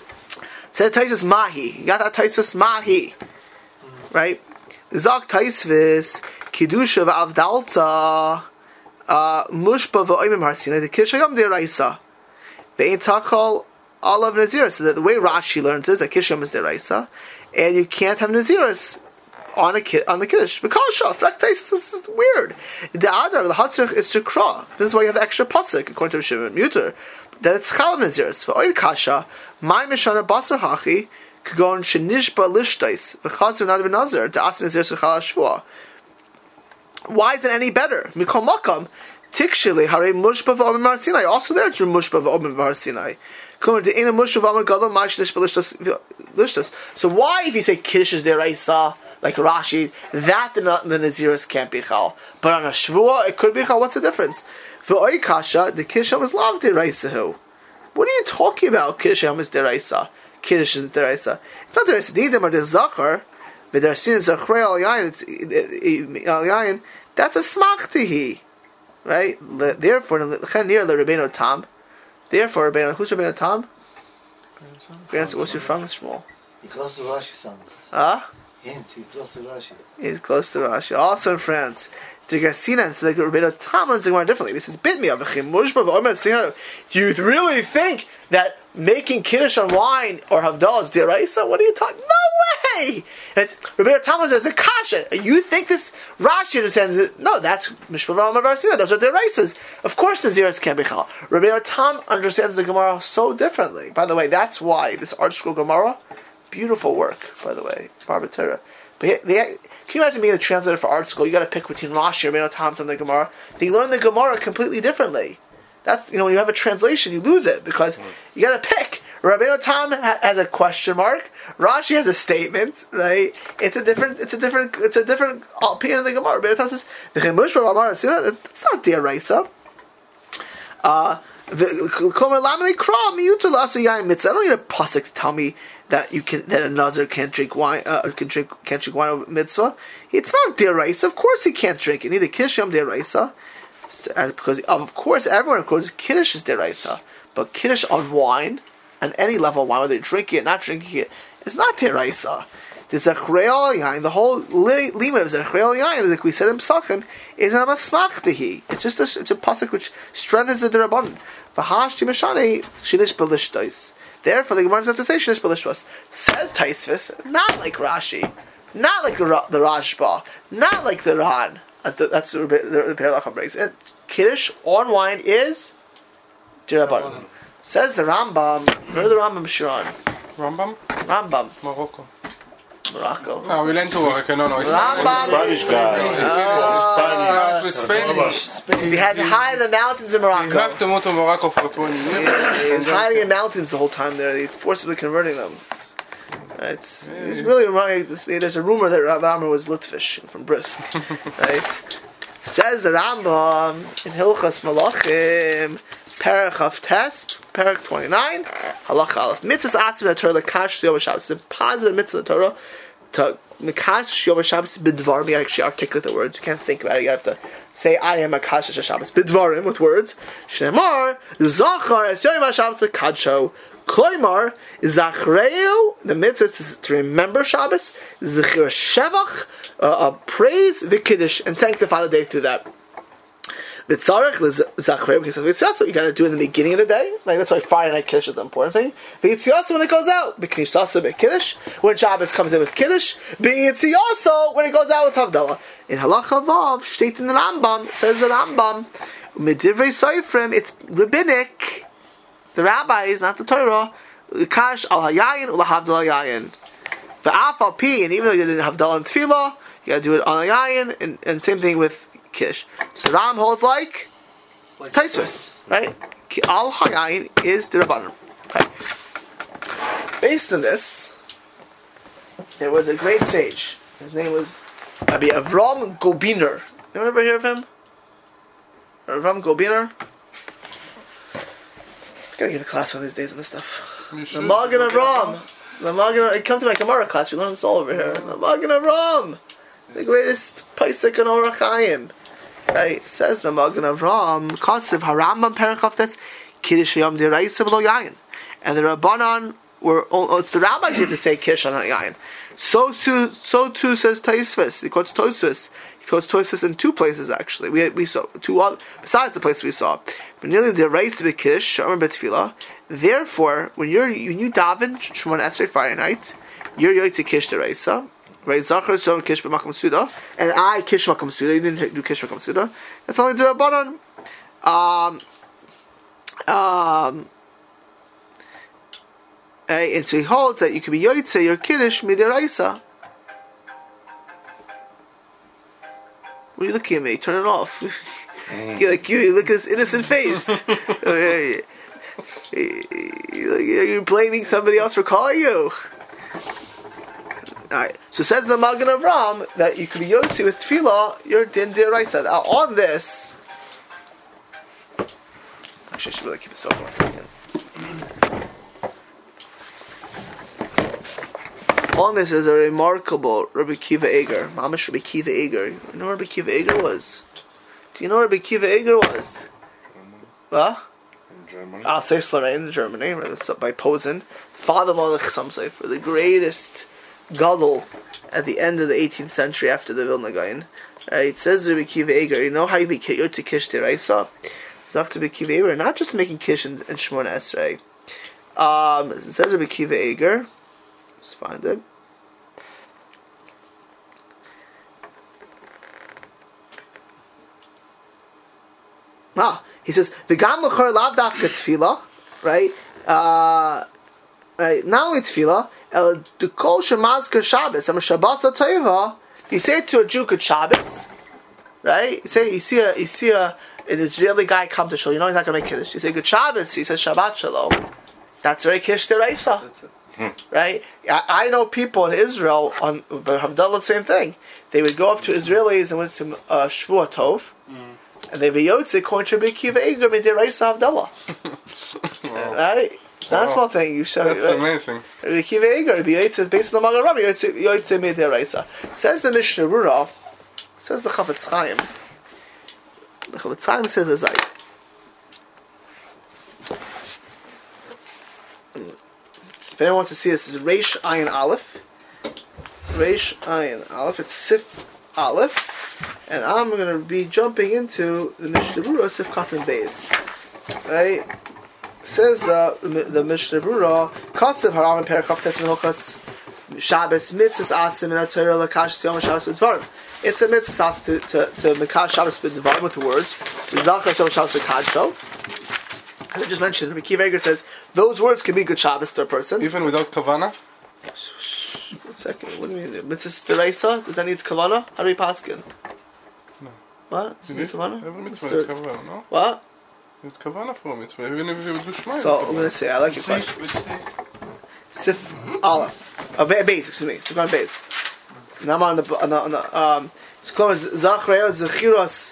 Says Taisus Mahi. You got that Taisus Mahi. Right? Zak Taisvis, Kiddusha v'avdalta, Mushba v'oimim harsina, the Kiddush Hayam de Oraisa. They ain't takal olav nazirus. So that the way Rashi learns is that kishum is deraisa, and you can't have nazirus on a ki- on the kiddush. V'kasha, this is weird. The adar the hatzich is to kra. This is why you have the extra pasuk according to Shimon Muter that it's chalav nazirus. V'oid kasha, my mishana basar hachi kagon shenishba lishtais v'chazir not v'nazir to ask nazirus v'chal shvua. Why is it any better? Mikol makam. Tikshili hare mushba v'omer mar Sinai. Also there it's mushba v'omer mar Sinai. Come to ina mushba v'omer gadol ma'ishnish b'lishtos. So why, if you say kiddush is deraisa like Rashi, that the, the nazirus can't be chal, but on a shvua it could be chal? What's the difference? V'oy kasha the kiddush is lav deraisahu. What are you talking about? Kiddush is deraisa. Kiddush is deraisa. It's not deraisa. The Edom are the Zachar, but they're seen as Zachrei al Yayin, al Yayin, that's a smachtihi. Right? Therefore, near the Rabbeinu Tam. Therefore, Rabbeinu, who's Rabbeinu Tam? Grandson, what's your from? Shmuel. He's close to Rashi, son. Ah? Hint, he's close to Rashi. He's close to Rashi. Also in France. The Gassina and like Rabbeinu Tam learns the Gemara differently. This is bit me of a Do you really think that making Kiddush on wine or Havdalah is deraisa? What are you talking? No way! It's, Rabbeinu Tam says a kasha. You think this Rashi understands it? No, that's Mishpah V'Omer Varsina. Those are deraisas. Of course, Naziris can't be chal. Rabbeinu Tam understands the Gemara so differently. By the way, that's why this art school Gemara, beautiful work. By the way, Barbatera. But they. Can you imagine being a translator for art school? You got to pick between Rashi and Rabbeinu Tam and the Gemara. They learn the Gemara completely differently. That's, you know, when you have a translation, you lose it because you got to pick. Rabbeinu Tam ha- has a question mark. Rashi has a statement, right? It's a different, it's a different, it's a different opinion of the Gemara. Rabbeinu Tam says, "It's not deraisa." Uh, I don't need a pasuk to tell me that you can that a nazir can't drink wine, uh, can drink can't drink wine with mitzvah. It's not deraisa. Of course he can't drink it. Neither kiddush yom deraisa, because of course everyone of course kiddush is deraisa, but kiddush on wine, on any level of wine, whether you're drinking it, not drinking it, it's not deraisa. The zachrei al yain, the whole li- limit of zachrei al yain, like we said in Pesachim, is a masmachtahi. It's just a, it's a pasuk which strengthens the derabbanan. V'hashti meshane shinish balishtais. Therefore, the Gemara doesn't have to say shinish balishtos. Says Taisvis, not like Rashi, not like the, the Rashba, not like the Ran. That's the, that's the, the, the Perlacham breaks. And Kiddush on wine is derabbanan. Says the Rambam. Where the Rambam Shiran? Rambam? Rambam. Morocco. Morocco. No, we learned to work. No, no. It's Rambam. Spanish guy. Uh, it's Spanish. He had to hide in the mountains in Morocco. You have to move to Morocco for twenty years. He was hiding in mountains the whole time there. They forcibly converting them. Right? He's really wrong. There's a rumor that Rambam was Litvish from Brisk. Right? Says the Rambam in Hilchas Malachim, Perach of Test, Perach twenty-nine, Halach Aleph. Mitzvahs Atzim Torah Lakash Yom Shabbos. It's a positive mitzvah Torah to Makash Yom Shabbos Bidvarim. You actually articulate the words. You can't think about it. You have to say, I am a Makash Shabbos Bidvarim with words. Shemar Zachar Es Yom Shabbos Lekadsho. Kloimar Zachreu. The mitzvah is to remember Shabbos. Zechir Shevach. Uh, uh, praise the Kiddush and sanctify the day through that. V'tzarech l'zachrei v'yitzyasu. You got to do it in the beginning of the day. Like that's why Friday night Kiddush is the important thing. V'yitzyasu when it goes out. B'knishasu b'kiddush. When Shabbos comes in with Kiddush. V'yitzyasu when it goes out with Havdalah. In Halacha Vav, state in the Rambam, says the Rambam, Medivrei Soifrim, it's rabbinic. The rabbis, not the Torah. Kash al hayayin ula Havdalah yayin. V'af al pi, and even though you didn't have Havdalah and Tefillah, you got to do it on a yayin, and, and same thing with Kish. So Ram holds like, like Taisvis, right? Al hayayin is the Rabbanim. Okay. Based on this, there was a great sage. His name was Rabbi Avram Gobiner. You ever hear of him? Avram Gobiner? Gotta give a class one of these days on this stuff. The Magen Avram. The Magen. Come to my Gemara class. We learn this all over here. The Magen Avram, the greatest Paisik in Orach Chaim. Right? Says the Magen Avram. Kasiv Harambam Perachaftes Kiddush Yom Deraisa V'lo Yayin. And the Rabbanan were. Oh, it's the rabbis who have to say Kiddush on Yayin. So too, so too says Taisvis. He quotes Tosfos. He quotes Tosfos in two places actually. We we saw two other, besides the place we saw. But nearly the Reis B'Kiddush Shomer B'Tefillah. Therefore, when you're when you daven Shemona Esrei Friday night, you're Yotzei Kish Deraisa. Right? Zachar so Kish B'Makom Suda, and I Kish Makom Suda. You didn't do Kish Makom Suda. That's only the Rabbanan. Um. Um. Right, and so he holds that you can be Yotzei your Kiddush Midiraisa. What are you looking at me? Turn it off. You're like you look at this innocent face. You're blaming somebody else for calling you. Alright, so says the Magen Avram that you can be Yotzi with Tefillah, you're Din Diraisa. Now on this, actually I should really keep this open one second. On this is a remarkable Rabbi Kiva Eger. Mamish Rabbi Kiva Eger. You know where Rabbi Kiva Eger was? Do you know where Rabbi Kiva Eger was? What? In Germany. Alsace-Lorraine in Germany, by Posen. Father-in-law of the Chassam Sofer, the greatest gadol at the end of the eighteenth century after the Vilna Gaon. Right, it says Rabbi Kiva Eger, you know how you be Yotze Kish Deraisa? It's after Rabbi Kiva Eger, not just making Kish in, in Shemona Esrei. Um, it says Rabbi Kiva Eger. Let's find it. Ah, he says the Gam L'chor Lav Dafka Tefillah, right? Uh, right. Not only Tefillah, El Dekol Shemazker Shabbos. I'm a Shabbos Tova. You say it to a Jew at Shabbos, right? You say you see a you see a an Israeli guy come to shul. You know he's not going to make kiddush. You say Good Shabbos. He says Shabbat Shalom. That's very Kish Deraisa, right? I, I know people in Israel on Havdalah, same thing. They would go up to Israelis and went to uh, Shvuah Tov. And they be Yotze according to Rabbi Kiva Eger Midiraisa Havdalah. Right? That's Wow. one thing you show. That's right? amazing. Rabbi Kiva Eger Rabbi Yotze based on the Magen Rabbi Yotze Yotze Midiraisa. Says the Mishnah Rura. Says the Chavetz Chaim. The Chavetz Chaim says as I. If anyone wants to see this, this is Reish Ayin Aleph. Reish Ayin Aleph. It's Sif Aleph. And I'm going to be jumping into the Mishnah Berurah Sif Katan Beis. Right? Says the the Mishnah Berurah, Katsev Haram Perachaf Tes Mehochas Shabbos Mitzvahs Asim in Torah Lakash Yom Shabbos B'Dvarim. It's a mitzvah to to to Mekash Shabbos B'Dvarim with the words Zachar Yom Shabbos B'Kadsho. As I just mentioned, Rabbi Kiva Eger says those words can be good Shabbos to a person. Even without kavana? One second. What do you mean? Mitzvah Deraisa? Does that need kavana? How do we paskin? No. What? Does it need kavana? Every mitzvah It's is the- kavana, no? What? It's kavana for a mitzvah, even if you do shmai. So I'm going to say I like your Which question. which thing? Sif Aleph. Uh, ba- base, excuse me. Sif on base. Now I'm on the, on the, on the um, it's called Zachreo Zechiros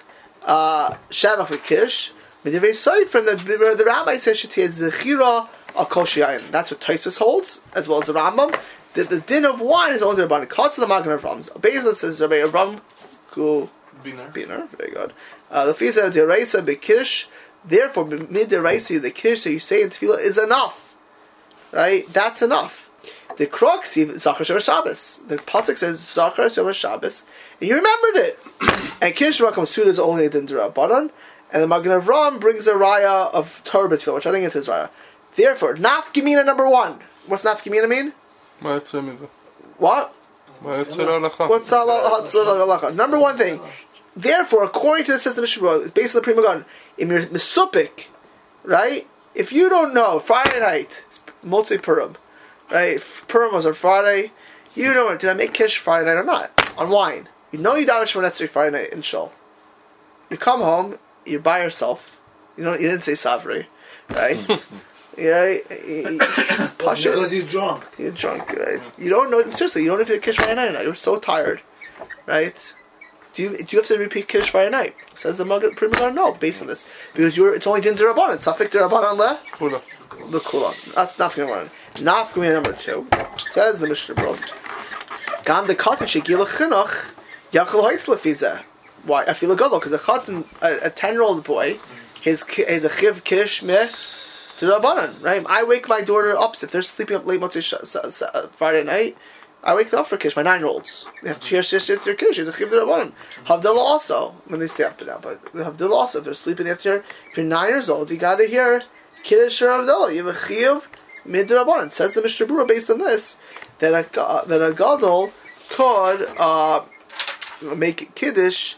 Shavach V'Kish. Medivei Soif from the, the Rabbi says Shetiyah Zechira Al Kol Sheyayin. That's what Taisus holds, as well as the Rambam. The, the din of wine is only about the cost of the Magen Avrams. Bezos says Rabbi Avram Gu Biner. Biner. Very good. Uh, the Fisa of Deraisa B'Kish. Therefore, mid Deraisa, the Kish that you say in Tefillah is enough. Right? That's enough. The crux, Zachar Shem Shabbos. The pasuk says Zachar Shem Shabbos, and you remembered it. And Kish Rakam Suda is only a din D'Rabbanan, and the Magen Avram brings a raya of Torah B'Tefillah, which I think it is raya. Therefore, Nafkimina number one. What's Nafkimina mean? מה יוצא מזה? What? מה יוצא להלכה? What's halacha? Number one thing. Therefore, according to the system of Shavuot, it's based on the Pri Megadim. In your Mesupik, right? If you don't know, Friday night, Motzei Purim, right? Purim was on Friday. You know, did I make Kish Friday night or not? On wine. You know you daven Shemona Esrei Friday night in Shul. You come home, you're by yourself. You know, you didn't say Savri, right? Yeah, you, you, you, push it. Because you're drunk. You're drunk, right? You don't know, seriously, you don't have to Kish Friday night or not. You're so tired, right? Do you, do you have to repeat Kiddush Friday night? Says the Magen Pri Megadim, no, based on this. Because you're, it's only Din D'Rabbanan. Safek D'Rabbanan le? Kula. The Kula. That's Nafkamina one. Nafkamina number two. Says the Mishnah Bro. Gam de Katan Shegila Chinuch Yachal Hoitz Lefizeh. Why? I feel a gadol, because a Katan, a ten-year-old boy, his is a Chiv Kiddush Meh D'Rabbanan, right? I wake my daughter up, if they're sleeping up late Motzei Friday night, I wake them up for Kiddush, my nine-year-olds. They have to hear Shish their Kiddush. It's a Chiv D'Rabbanan. Havdalah also, when they stay up and down. But Havdalah also, if they're sleeping, they have to hear, if you're nine years old, you gotta hear Kiddush or Havdalah. You have a Chiv Mid D'Rabbanan. Says the Mishnah Berurah based on this, that a, uh, that a Gadol could uh, make Kiddush,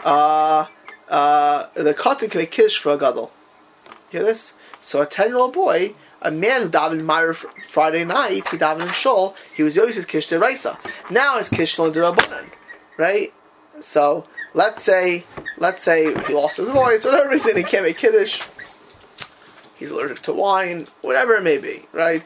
uh, uh, the Katan can make Kiddush for a Gadol. You hear this? So a ten-year-old boy, a man who davened Meir Friday night, he davened in Shul, he was always his Kish D'Raisa. Now his Kish D'Rabbanan, right? So let's say, let's say he lost his voice, for whatever reason he can't make Kiddush. He's allergic to wine, whatever it may be, right?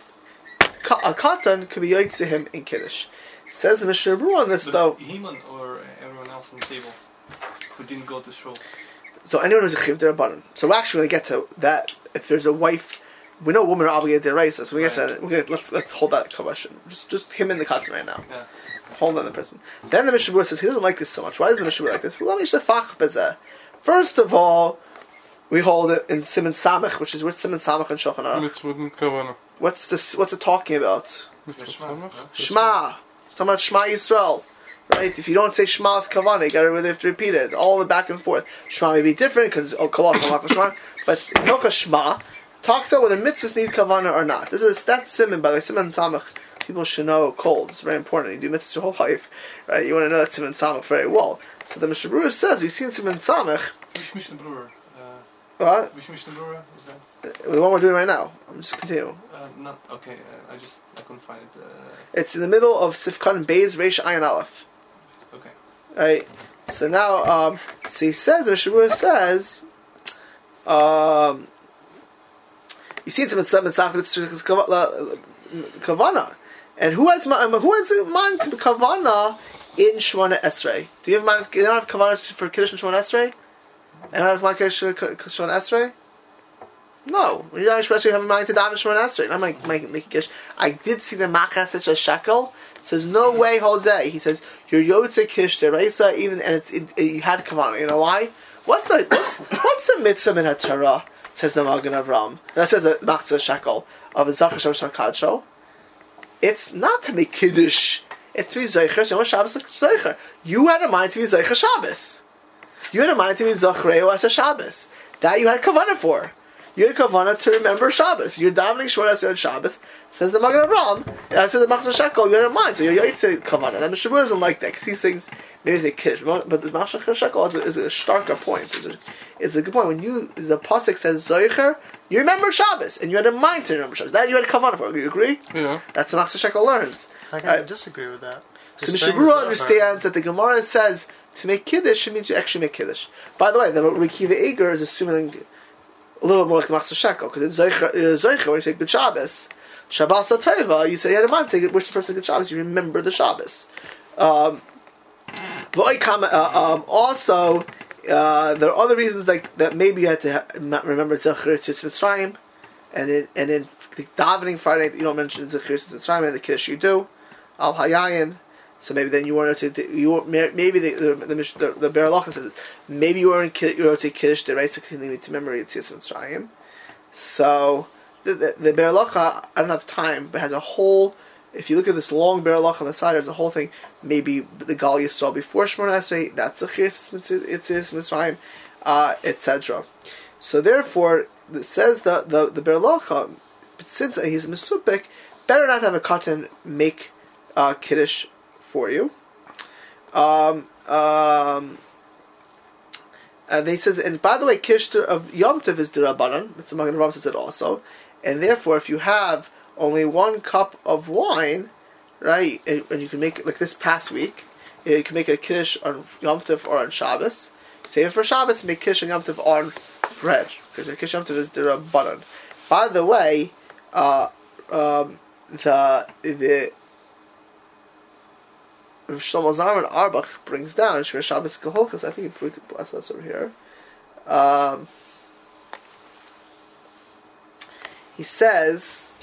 A Katan could be yotze to him in Kiddush. Says the Mishnah Berurah on this But though. Heman or everyone else on the table who didn't go to shul. So anyone who's a Chiv D'Rabbanan. So we're actually going to get to that. If there's a wife we know women are obligated to race, so we get Right. that. We get, let's let's hold that question. Just just him in the cotton right now. Yeah. Hold on the person. Then the Mishnah Berurah says he doesn't like this so much. Why does the Mishnah Berurah like this? Well, let me shafach bezeh. First of all, we hold it in Siman Samach, which is with Siman Samach and Shulchan Aruch. Mitzvot mit Kavana. What's this? What's it talking about? Mitzvot Shema, Samach? yeah. Shema. It's talking about Shema Yisrael. Right? If you don't say Shema with Kavanah, you gotta have to repeat it. All the back and forth. Shema may be different because oh, Kavanah, Kavanah, Shema. But Hilchah Shema talks about whether mitzvahs need Kavanah or not. This is that's Siman, by the way. Siman Samach. People should know cold. It's very important. You do mitzvahs your whole life, right? You want to know that Siman Samach very well. So the Mishnah Berurah says we've seen Siman Samach. Which Mishnah Brewer? Uh, What? which Mishnah Brewer is that? The one we're doing right now. I'm just continue. Uh, not okay. Uh, I just I couldn't find it. Uh, It's in the middle of Sifkan Beis Reish Ayin Aleph. okay. Right. So now, um, so he says, Mishnah Berurah says, um, you see it's in Seven Sachas Kavana, and who has who has in mind to be Kavana in Shmona Esrei? Do you have mind? You don't have Kavana for Kiddush and Shmona Esrei? And don't have mind Kiddush and Shmona Esrei? No, you don't have in mind to daven Shmona Esrei. Not make make make Kiddush. I did see the Makas such a shekel. Says no way, Jose. He says you're Yotze Kish Deraisa, even and it's it, it, you had Kavana. You know why? What's the what's what's the mitzvah in HaTorah? Says the Magen Avram. That says the Matzah shekel of a Zachar Shabbos Kadsho. It's not to make Kiddush. It's to be Zeicher. So Shabbos Zeicher. You had a mind to be Zeicher Shabbos. You had a mind to be Zachreo as a Shabbos. That you had Kavanah for. You had Kavanah to remember Shabbos. You're davening Shmona Esrei on Shabbos. Says the Magen Avram. That says the Matzah shekel. You had a mind. So you're Yotze Kavanah. And the Mishnah Berurah doesn't like that because he thinks maybe it's a Kiddush, but the Matzah shekel is a, is a starker point. It's a, it's a good point. When you the pasuk says Zeicher, you remember Shabbos, and you had a mind to remember Shabbos. That you had Kavanah for. Do you agree? Yeah. That's the Matzah shekel learns. I can Uh, disagree with that. So You're Mishnah saying Berurah Zohar. understands that the Gemara says to make Kiddush, it means you actually make Kiddush. By the way, the Rekiva Eger is assuming a little bit more like the Matzah shekel, because in Zeicher, uh, Zeicher, when you say Good Shabbos, Shabbos HaTova, you say you had a mind to say wish the person Good Shabbos, you remember the Shabbos. Um, uh, um, also, uh, there are other reasons like that maybe you had to ha- not remember Zechir Tzitz Mitzrayim, and in, and in the davening Friday night, you don't mention Zechir Tzitz Mitzrayim, and the Kiddush you do, Al Hayayin. So maybe then you weren't to you were, maybe the the the, the, the Be'er Halacha says maybe you weren't you were to Kiddush the right to to memory Tzitz Mitzrayim. So the the, the Be'er Halacha, I don't have time, but has a whole. If you look at this long Be'er Halacha on the side, there's a whole thing. Maybe the Gal Yisrael before Shmona Esrei, that's the Tzitz Mitzrayim, uh, et cetera. So therefore, it says the the the Be'er Halacha, since he's Mesupik, better not have a katan make uh, Kiddush for you. Um, um, and he says, and by the way, Kiddush of Yom Tov is D'Rabbanan. That's the Magen Avraham says it also. And therefore, if you have only one cup of wine, right, and, and you can make it like this past week, you can make a Kiddush on Yom Tov or on Shabbos. Save it for Shabbos, make Kiddush on Yom Tov on bread, because the Kiddush Yom Tov is D'Rabbanan. By the way, uh, um, the the Shlomo Zalman Arbach brings down Shmir Shabbos Geholchus. I think we could bless us over here. Um, he says,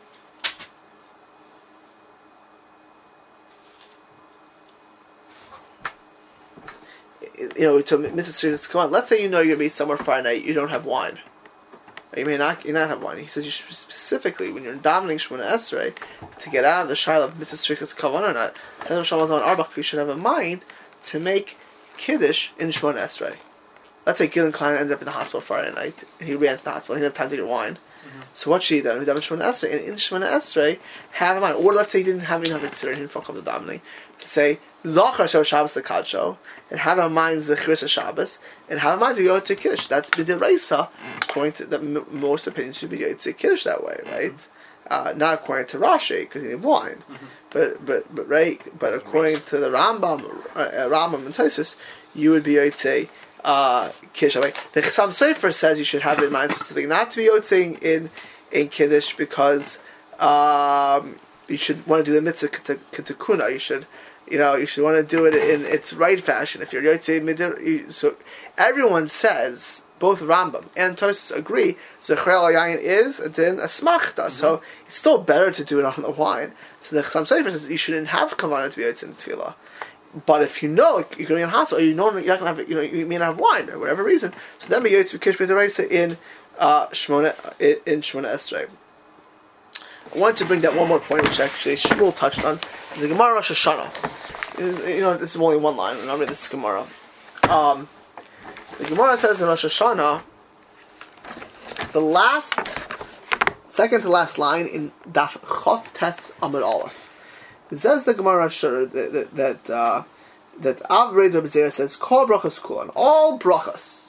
you know, to Mitzvah, come on. Let's say you know you're gonna be somewhere Friday night. You don't have wine. You may not, you not have wine. He says you should specifically, when you're davening Shmona Esrei, to get out of the shaila of mitzvah strichas kavanah or not, says Shlomo Zalman Arbach, you should have a mind to make Kiddush in Shmona Esrei. Let's say Gillen Klein ended up in the hospital Friday night, and he ran to the hospital, he didn't have time to get wine. Mm-hmm. So what should he do? He davened Shmona Esrei, and in Shmona Esrei, have a mind. Or let's say he didn't have enough to consider, he didn't fuck up the davening, to say, Zachar Shabbos the Kadsho, and have a mind Zechir Shabbos, and have a mind to go to Kiddush. That's the Deraisa, according to the m- most opinions should be go to Kiddush that way, right? Mm-hmm. Uh, not according to Rashi, because he didn't have wine, mm-hmm. but but but right. But according to the Rambam, uh, Rambam and Tosfos, you would be Yotze uh, Kiddush that way. The Chassam Sofer says you should have in mind specifically not to be Yotze in in Kiddush because um, you should want to do the mitzvah ketakuna. You should. You know, you should want to do it in its right fashion. If you're Yotze Midir, so everyone says, both Rambam and Tosfos agree Zechrel Yayin is a din a smachta, mm-hmm. so it's still better to do it on the wine. So the Chassam Sofer says you shouldn't have kavanah to be yotzei in tefillah. But if you know like, you're going to be in hospital, or you know you're not going to have, you know, you may not have wine or whatever reason, so then be yotzei kish b'deraisa in uh, Shmona in Shmona Esrei. I wanted to bring that one more point, which actually Shmuel touched on. The Gemara Rosh Hashanah. You know, this is only one line, and I'll read this Gemara. Um, the Gemara says in Rosh Hashanah, the last, second to last line in Daf Chot Tes Amud Aleph. It says the Gemara Rosh Hashanah that that uh, that Avrei Rabbi Zera says Kol brachas kulan, all brachas,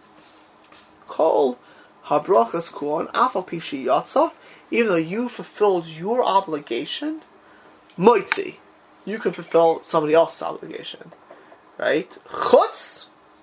Kol habrachas kulan, afal pishi yatsa. Even though you fulfilled your obligation, moitzi, you can fulfill somebody else's obligation, right? Chutz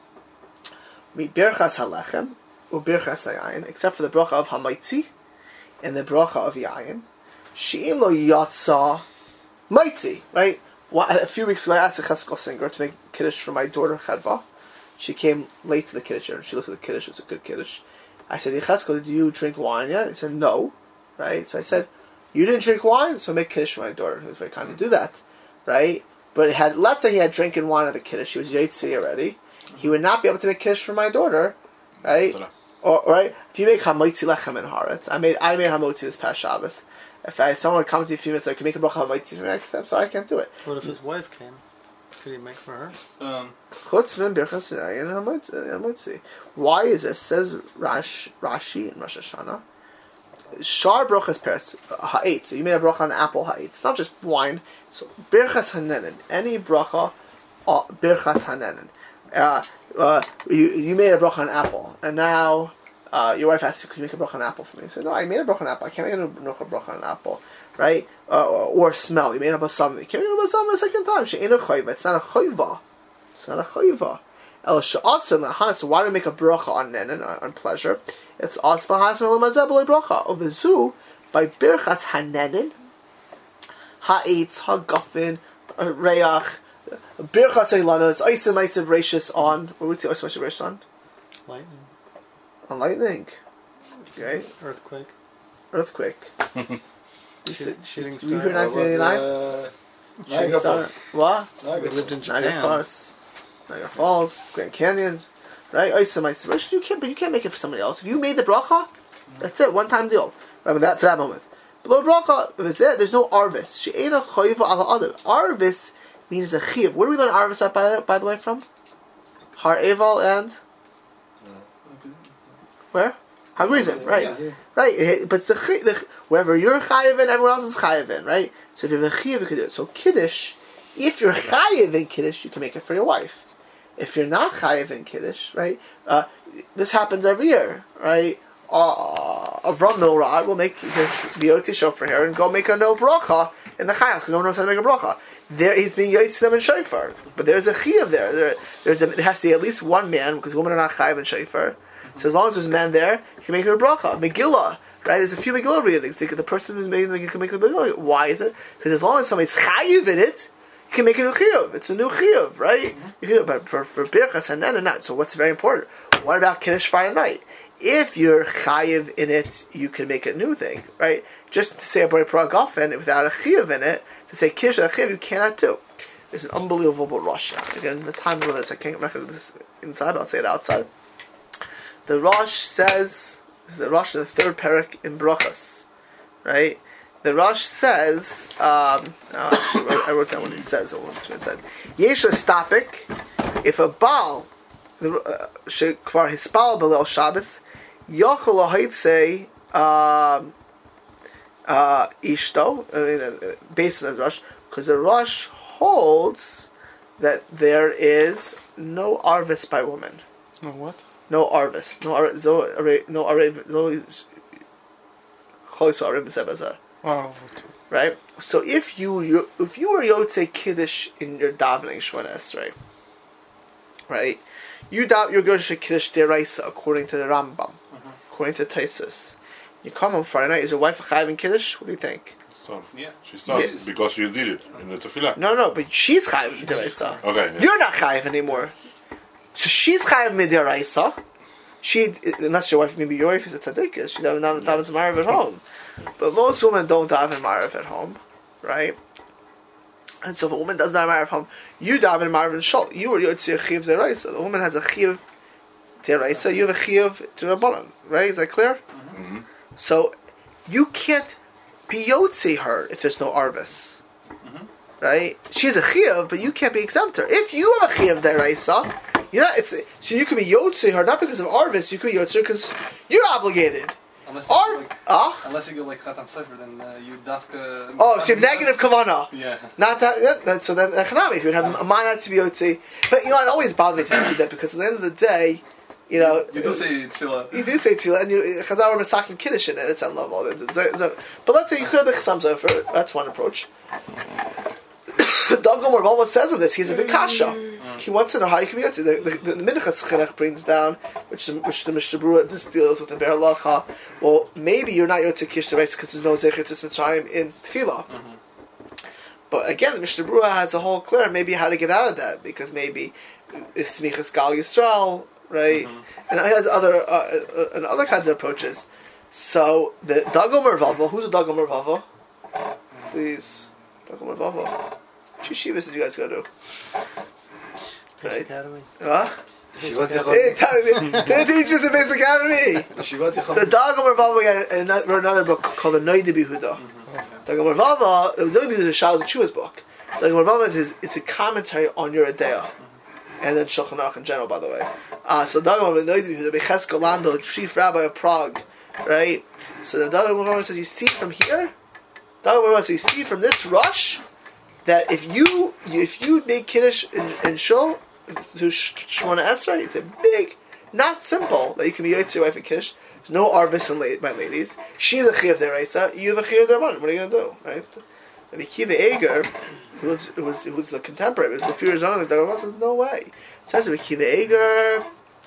mi birchas halechem u birchas hayayin, except for the bracha of hamaitzi and the bracha of yayin. She'im lo yatsa moitzi, right? Well, a few weeks ago, I asked a Cheskel singer to make kiddush for my daughter Chedva. She came late to the kiddush, and she looked at the kiddush. It's a good kiddush. I said, Cheskel, did you drink wine yet? He said, no. Right? So I said, you didn't drink wine, so make kiddush for my daughter. He was very kind to do that. Right? But it had, let's say he had drinking wine at the kiddush. He was Yaitzi already. He would not be able to make kiddush for my daughter. Right? Or, right? If you make Hamaitzi lechem in Haaretz, I made, I made Hamaitzi this past Shabbos. If I, someone would come to you a few minutes, I could make a bracha Hamaitzi for me. I said, I'm sorry, I can't do it. What if his wife came? Could he make for her? Um, Chutz min birchas yayin Hamaitzi. Why is this? Says Rash, Rashi in Rosh Hashanah. Shar brachas peres ha'etz. So you made a bracha on apple ha'etz. It's not just wine. So birchas hanenin. Any bracha, uh, birchas hanenin. Uh, uh, you you made a bracha on apple, and now uh, your wife asked you, "Could you make a bracha on apple for me?" You said, "No, I made a bracha on apple. I can't make a bracha on apple." Right? Uh, or, or smell. You made a basam. You can't make a basam a second time. She ain't a chayva. It's not a chayva. It's not a chayva. El she'asim lahanas. So why do we make a bracha on nenin, on pleasure? It's aspa hasmel mazebel bracha of the zoo by birchas hanenin, ha'etz, ha'gafin, reach, birchas eilanos, isim isim rachis on. What would you say isim rachis on? Lightning. On lightning. Okay. Earthquake. Earthquake. Shooting, shooting star. You heard nineteen eighty-nine? Uh, Shooting Niagara star. Falls. What? We lived in Japan. Niagara Falls. Niagara Falls. Grand Canyon. Right? Isim isim rachis. You can't, but you can't make it for somebody else. If you made the bracha, that's it. One time deal. Right? That for that moment. Below bracha, if it's there, there's no arvis. She'ena choyva ala adam. Arvis means a chiv. Where do we learn arvis at, by, by the way, from? Har Eval and where? Hagrizim, right? Yeah. Right. But the, the wherever you're chayiv in, everyone else is chayiv in, right? So if you have a chiv, you can do it. So kiddush, if you're chayiv in kiddush, you can make it for your wife. If you're not chayiv in kiddush, right? Uh, this happens every year, right? Uh, Avram Milrad will make his Yotzi show for her and go make a no bracha in the chayas because no one knows how to make a bracha. There he's being Yotzi them in shofar, but there's a chiyav there. There, there's a, there has to be at least one man because women are not chayiv in shofar. So as long as there's a man there, he can make her a bracha. Megillah, right? There's a few Megillah readings. The, the person who's making the can make the Megillah. Why is it? Because as long as somebody's chayiv in it, you can make a new chiyuv. It's a new chiyuv, right? Mm-hmm. You can, but for for birchas and then and that. So what's very important? What about kiddush Friday night? If you're chayiv in it, you can make a new thing, right? Just to say a bari pragafen without a chiyuv in it, to say kiddush and a chiyuv, you cannot do. There's an unbelievable Rosh. Again, the time limits. I can't remember this inside. But I'll say it outside. The Rosh says, this is the Rosh in the third parak in Brachas, right? The Rosh says, um, oh, I, wrote, I wrote down what he says. I want to it said, Yesh Stapik, if a Baal, Shekvar Hispal Belel Shabbos, Yochel Haitse Ishto, I mean, based on the Rosh, because the Rosh holds that there is no arvis by woman. No what? No arvis. No arvis. No arvis. No arvis. Wow. Right? So if you, you if you were Yotze Kiddush in your davening Shemona Esrei, right? You doubt you're going to Kiddush Deraisa according to the Rambam, mm-hmm. according to Taisus. You come on Friday night, is your wife a chayiv in Kiddush? What do you think? Stop. Yeah. She's not, Yes. because you did it in the tefillah. No, no, but she's chayiv in Deraisa. Okay. Yeah. You're not chayiv anymore. So she's chayiv in Deraisa. she, unless your wife, maybe your wife is a tzaddik, she doesn't have daven ma'ariv at home. But most women don't daven ma'ariv at home, right? And so if a woman does daven ma'ariv at home, you daven ma'ariv in shul. You are yotzei chiv deraisa. The woman has a chiv deraisa. You have a chiv d'rabbanan, right? Is that clear? Mm-hmm. So you can't be yotzei her if there's no arvis, Mm-hmm. right? She has a chiv, but you can't be exempt her. If you have a chiv deraisa, you know it's so you can be yotzei her not because of arvis. You can be yotzei her because you're obligated. Unless you Or go like, ah. unless you go like Khatam Sefer, then uh, you dafka. Oh, so you have negative kavanah. Yeah. Not that, that, that so then echanami, if you would have a mind to be yotzi. But you know, it always bothered me to see that because at the end of the day, you know, You do say tefillah. you do say tefillah, and you chazar masakin kiddush in it at some level. But let's say you could have the chasam zofer. That's one approach. Dagom or Rava says on this, he has a big kasha. He wants to know how you can be yotzi. The, the, the, the Minchas Chinuch brings down, which the, which the Mishnah Berurah this deals with the Ber Halacha. Well, maybe you're not yotzi kish the because there's no zecher tzis mitzrayim in tefillah. But again, the Mishnah Berurah has a whole clear maybe how to get out of that because maybe it's smichas gal Yisrael, right? Mm-hmm. And it has other uh, uh, and other kinds of approaches. So the Dagom or Rava, who's a Dagom or Rava? Please, Dagom or Rava. Which yeshivas did you guys go to? Basic Right. Academy. Huh? Shivat Hey, Yachon. they teach us in Basic Academy. Shivat The Yachon. Dagom or Rava we wrote another book called the Noida Behuda. Dagom or Rava, the Noida Behuda is a Shaul Tshuva's book. Dagom or Rava is it's a commentary on your Adea. And then Shulchan Aruch in general, by the way. Uh, so Dagom or Noida Behuda, Beches Golando, chief rabbi of Prague, right? So the Dagom or Rava says, you see from here, Dagom or Rava says, you see from this rush, that if you if you make Kiddush in, in Shul, to Shemona Esrei, it's a big, not simple, that you can be Yotzi your wife in Kiddush. There's no Arvis in la- my ladies. She's a Chiyav Deraisa, you have a Chiyav Derabanan. What are you going to do, right? And Akiva Eger, who was, who was, who was a contemporary, was the Führer's own, the Dagomar says, no way. It says of Akiva Eger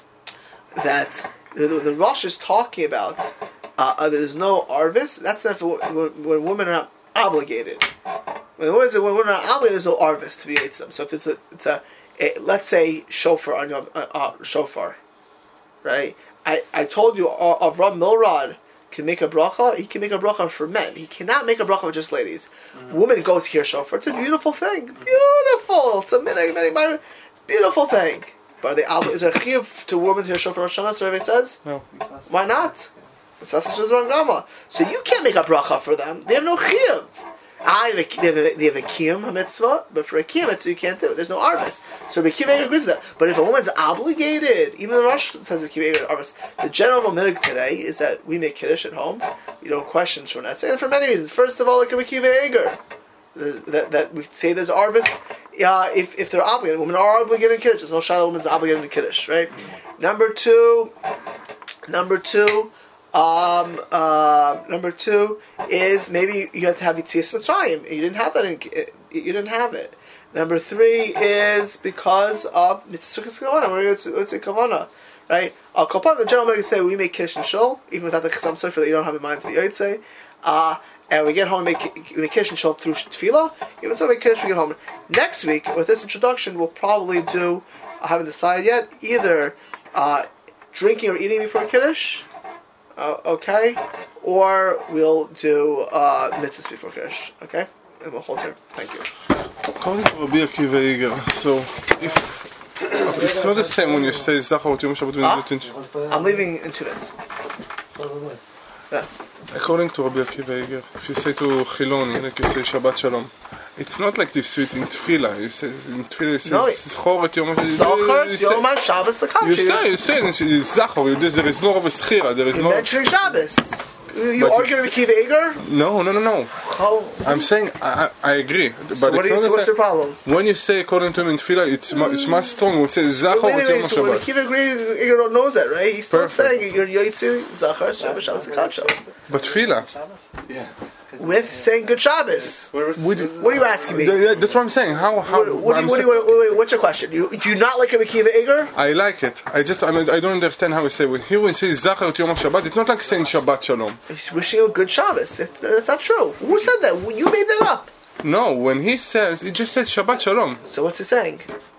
that the, the, the Rosh is talking about uh, uh, there's no Arvis. That's not for when, when women are not obligated. When women when women are obligated, there's no Arvis to be Yitzam. So if it's a, it's a, a let's say shofar on your uh, uh, shofar, right? I, I told you uh, Avram Milrod can make a bracha. He can make a bracha for men. He cannot make a bracha for just ladies. Mm-hmm. Women go to hear shofar. It's a beautiful thing. Beautiful. It's a many many many. It's a beautiful thing. But are they obli- is there a chiyuv to women to hear shofar Rosh Hashanah? Survey says No. Why not? It's not such as Ram Gama. So you can't make a bracha for them. They have no chiyuv. I they have a, they have a kiyum mitzvah, but for a kiyum mitzvah you can't do it. There's no arvis. So Rabbi Akiva agrees with that. But if a woman's obligated, even the Rosh says Rabbi Akiva arvis. The general minhag today is that we make kiddush at home. You don't question Shmoneh, and for many reasons. First of all, like Rabbi Akiva Eger, that that we say there's arvis. Uh, if if they're obligated, women are obligated in kiddush. There's no shadow woman's obligated in kiddush, right? Number two, number two. Um, uh, number two is maybe you have to have Yitzias Mitzrayim. You didn't have that. In, you didn't have it. Number three is because of Mitzvah Kavanah. Where it's it's a Kavanah, right? Al Kopar, the general minhag say we make Kiddush and Shul, even without the Chasam Sofer that you don't have in mind to be Yotzei. Uh, and we get home and make, we make Kiddush and Shul through Tefillah. Even so, we make Kiddush, we get home. Next week, with this introduction, we'll probably do. I haven't decided yet. Either uh, drinking or eating before Kiddush. Uh, okay, or we'll do uh, mitzvahs before Kiddush. Okay, and we'll hold here. Thank you. According to Rabbi Akiva Eger, so if it's not the same when you say Zachar Yom Shabbat when Huh? you do it. I'm leaving in two minutes. Yeah. According to Rabbi Akiva Eger, if you say to Chiloni, like you say Shabbat Shalom, it's not like this sweet in Tefillah. You say in Tefillah, you say No. Zachor et Yom Zachar, you Yom say- Shabbos, the You country. say, you say, it's Zachor. You do, there is no of a Schira. There is You're no. mentioning Shabbos. You But argue you with Akiva Eger? No, no, no, no. How? I'm saying I, I I agree, but So what it's do you, not so the what's same. your problem? When you say according to him in Tefillah, it's mu- it's much stronger. We say Zachor Wait, et wait, Yom wait, so when Shabbat. Akiva Eger knows that, right? He's still Perfect. saying you're Yotzi, Zachar, Shabbos, Shabbos, the Kacha. But Tefillah. Yeah. With saying good Shabbos. Where was Would- What are you asking me? Yeah, that's what I'm saying. How how What, what, do I'm you, what, do sa- you, what, wait, what's your question? You, do you not like Rabbi Akiva Eger? I like it. I just I mean I don't understand how we say when here when it says Zachar et Yom Shabbat. It's not like saying Shabbat Shalom. He's wishing you a good Shabbos. It, that's not true. Who said that? You made that up. No, when he says, he just says Shabbat Shalom. So what's he saying?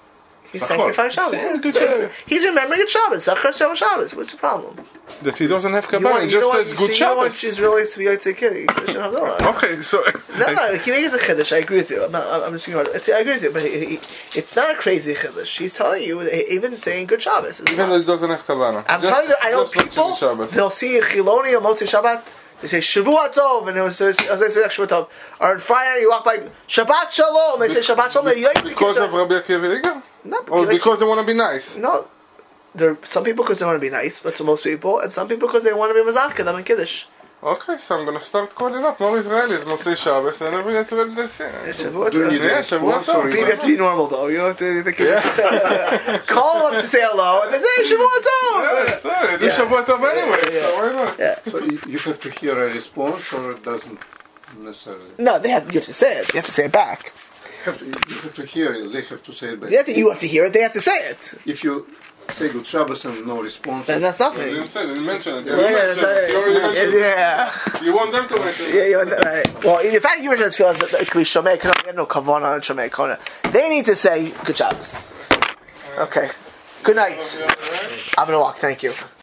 He's sanctifying Shabbos. Saying Yeah, good so Shabbos. he's remembering it's Shabbos. Zachar Shem Shabbos. What's the problem? That he doesn't have You Kabbalah, want- he you just don't want- says good you don't want Shabbos. Israelis to be Yotzei Kiddush. Kiddush and Havdalah. Okay, so... No, no, he makes a chiddush. I agree with you. I'm, not, I'm just going to. It's, I agree with you, but he, he, it's not a crazy chiddush. He's telling you, even saying good Shabbos. is Even though enough. he doesn't have Kabbalah. I'm Just- telling you, I know just mention people. the Shabbos. They'll see a Chiloni or Motzi Shabbat. They say Shavua Tov, and it was as I say Shavua Tov. Or on Friday, you walk by Shabbat Shalom. They say Shabbat Shalom. They're Yotzei Because of Kiddush. Rabbi Akiva Eiger? No, Or like- because they want to be nice? No, there are some people because they want to be nice, but so most people, and some people because they want to be Mazaka, them in Kiddush. Okay, so I'm gonna start calling up more Israelis, Motzei Shabbos, and every Israel they say. Shavua Do you Tov. need Yeah, a Shavua sponsor? Tov. You have to be normal though. You don't have to think call them to say hello and they say Shavua Tov. Yeah, sorry, it's Yeah. Shavua Tov anyway, so why not? Yeah. So you you have to hear a response, or it doesn't necessarily. No, they have. You have to say it. You have to say it back. Have to, you have to hear it. They have to say it back. You have to, you have to hear it. They have to say it. If you say good Shabbos and no response, Then that's You nothing. didn't say, you didn't mention it. You Yeah, didn't mention it. You already mentioned it. yeah. You want them to mention Yeah, it. yeah, right. Well, in fact, you were just feeling that it could be Shomei Kona. You have no Kavana and Shomei Kona. They need to say good Shabbos. Okay. Good night. I'm gonna walk. Thank you.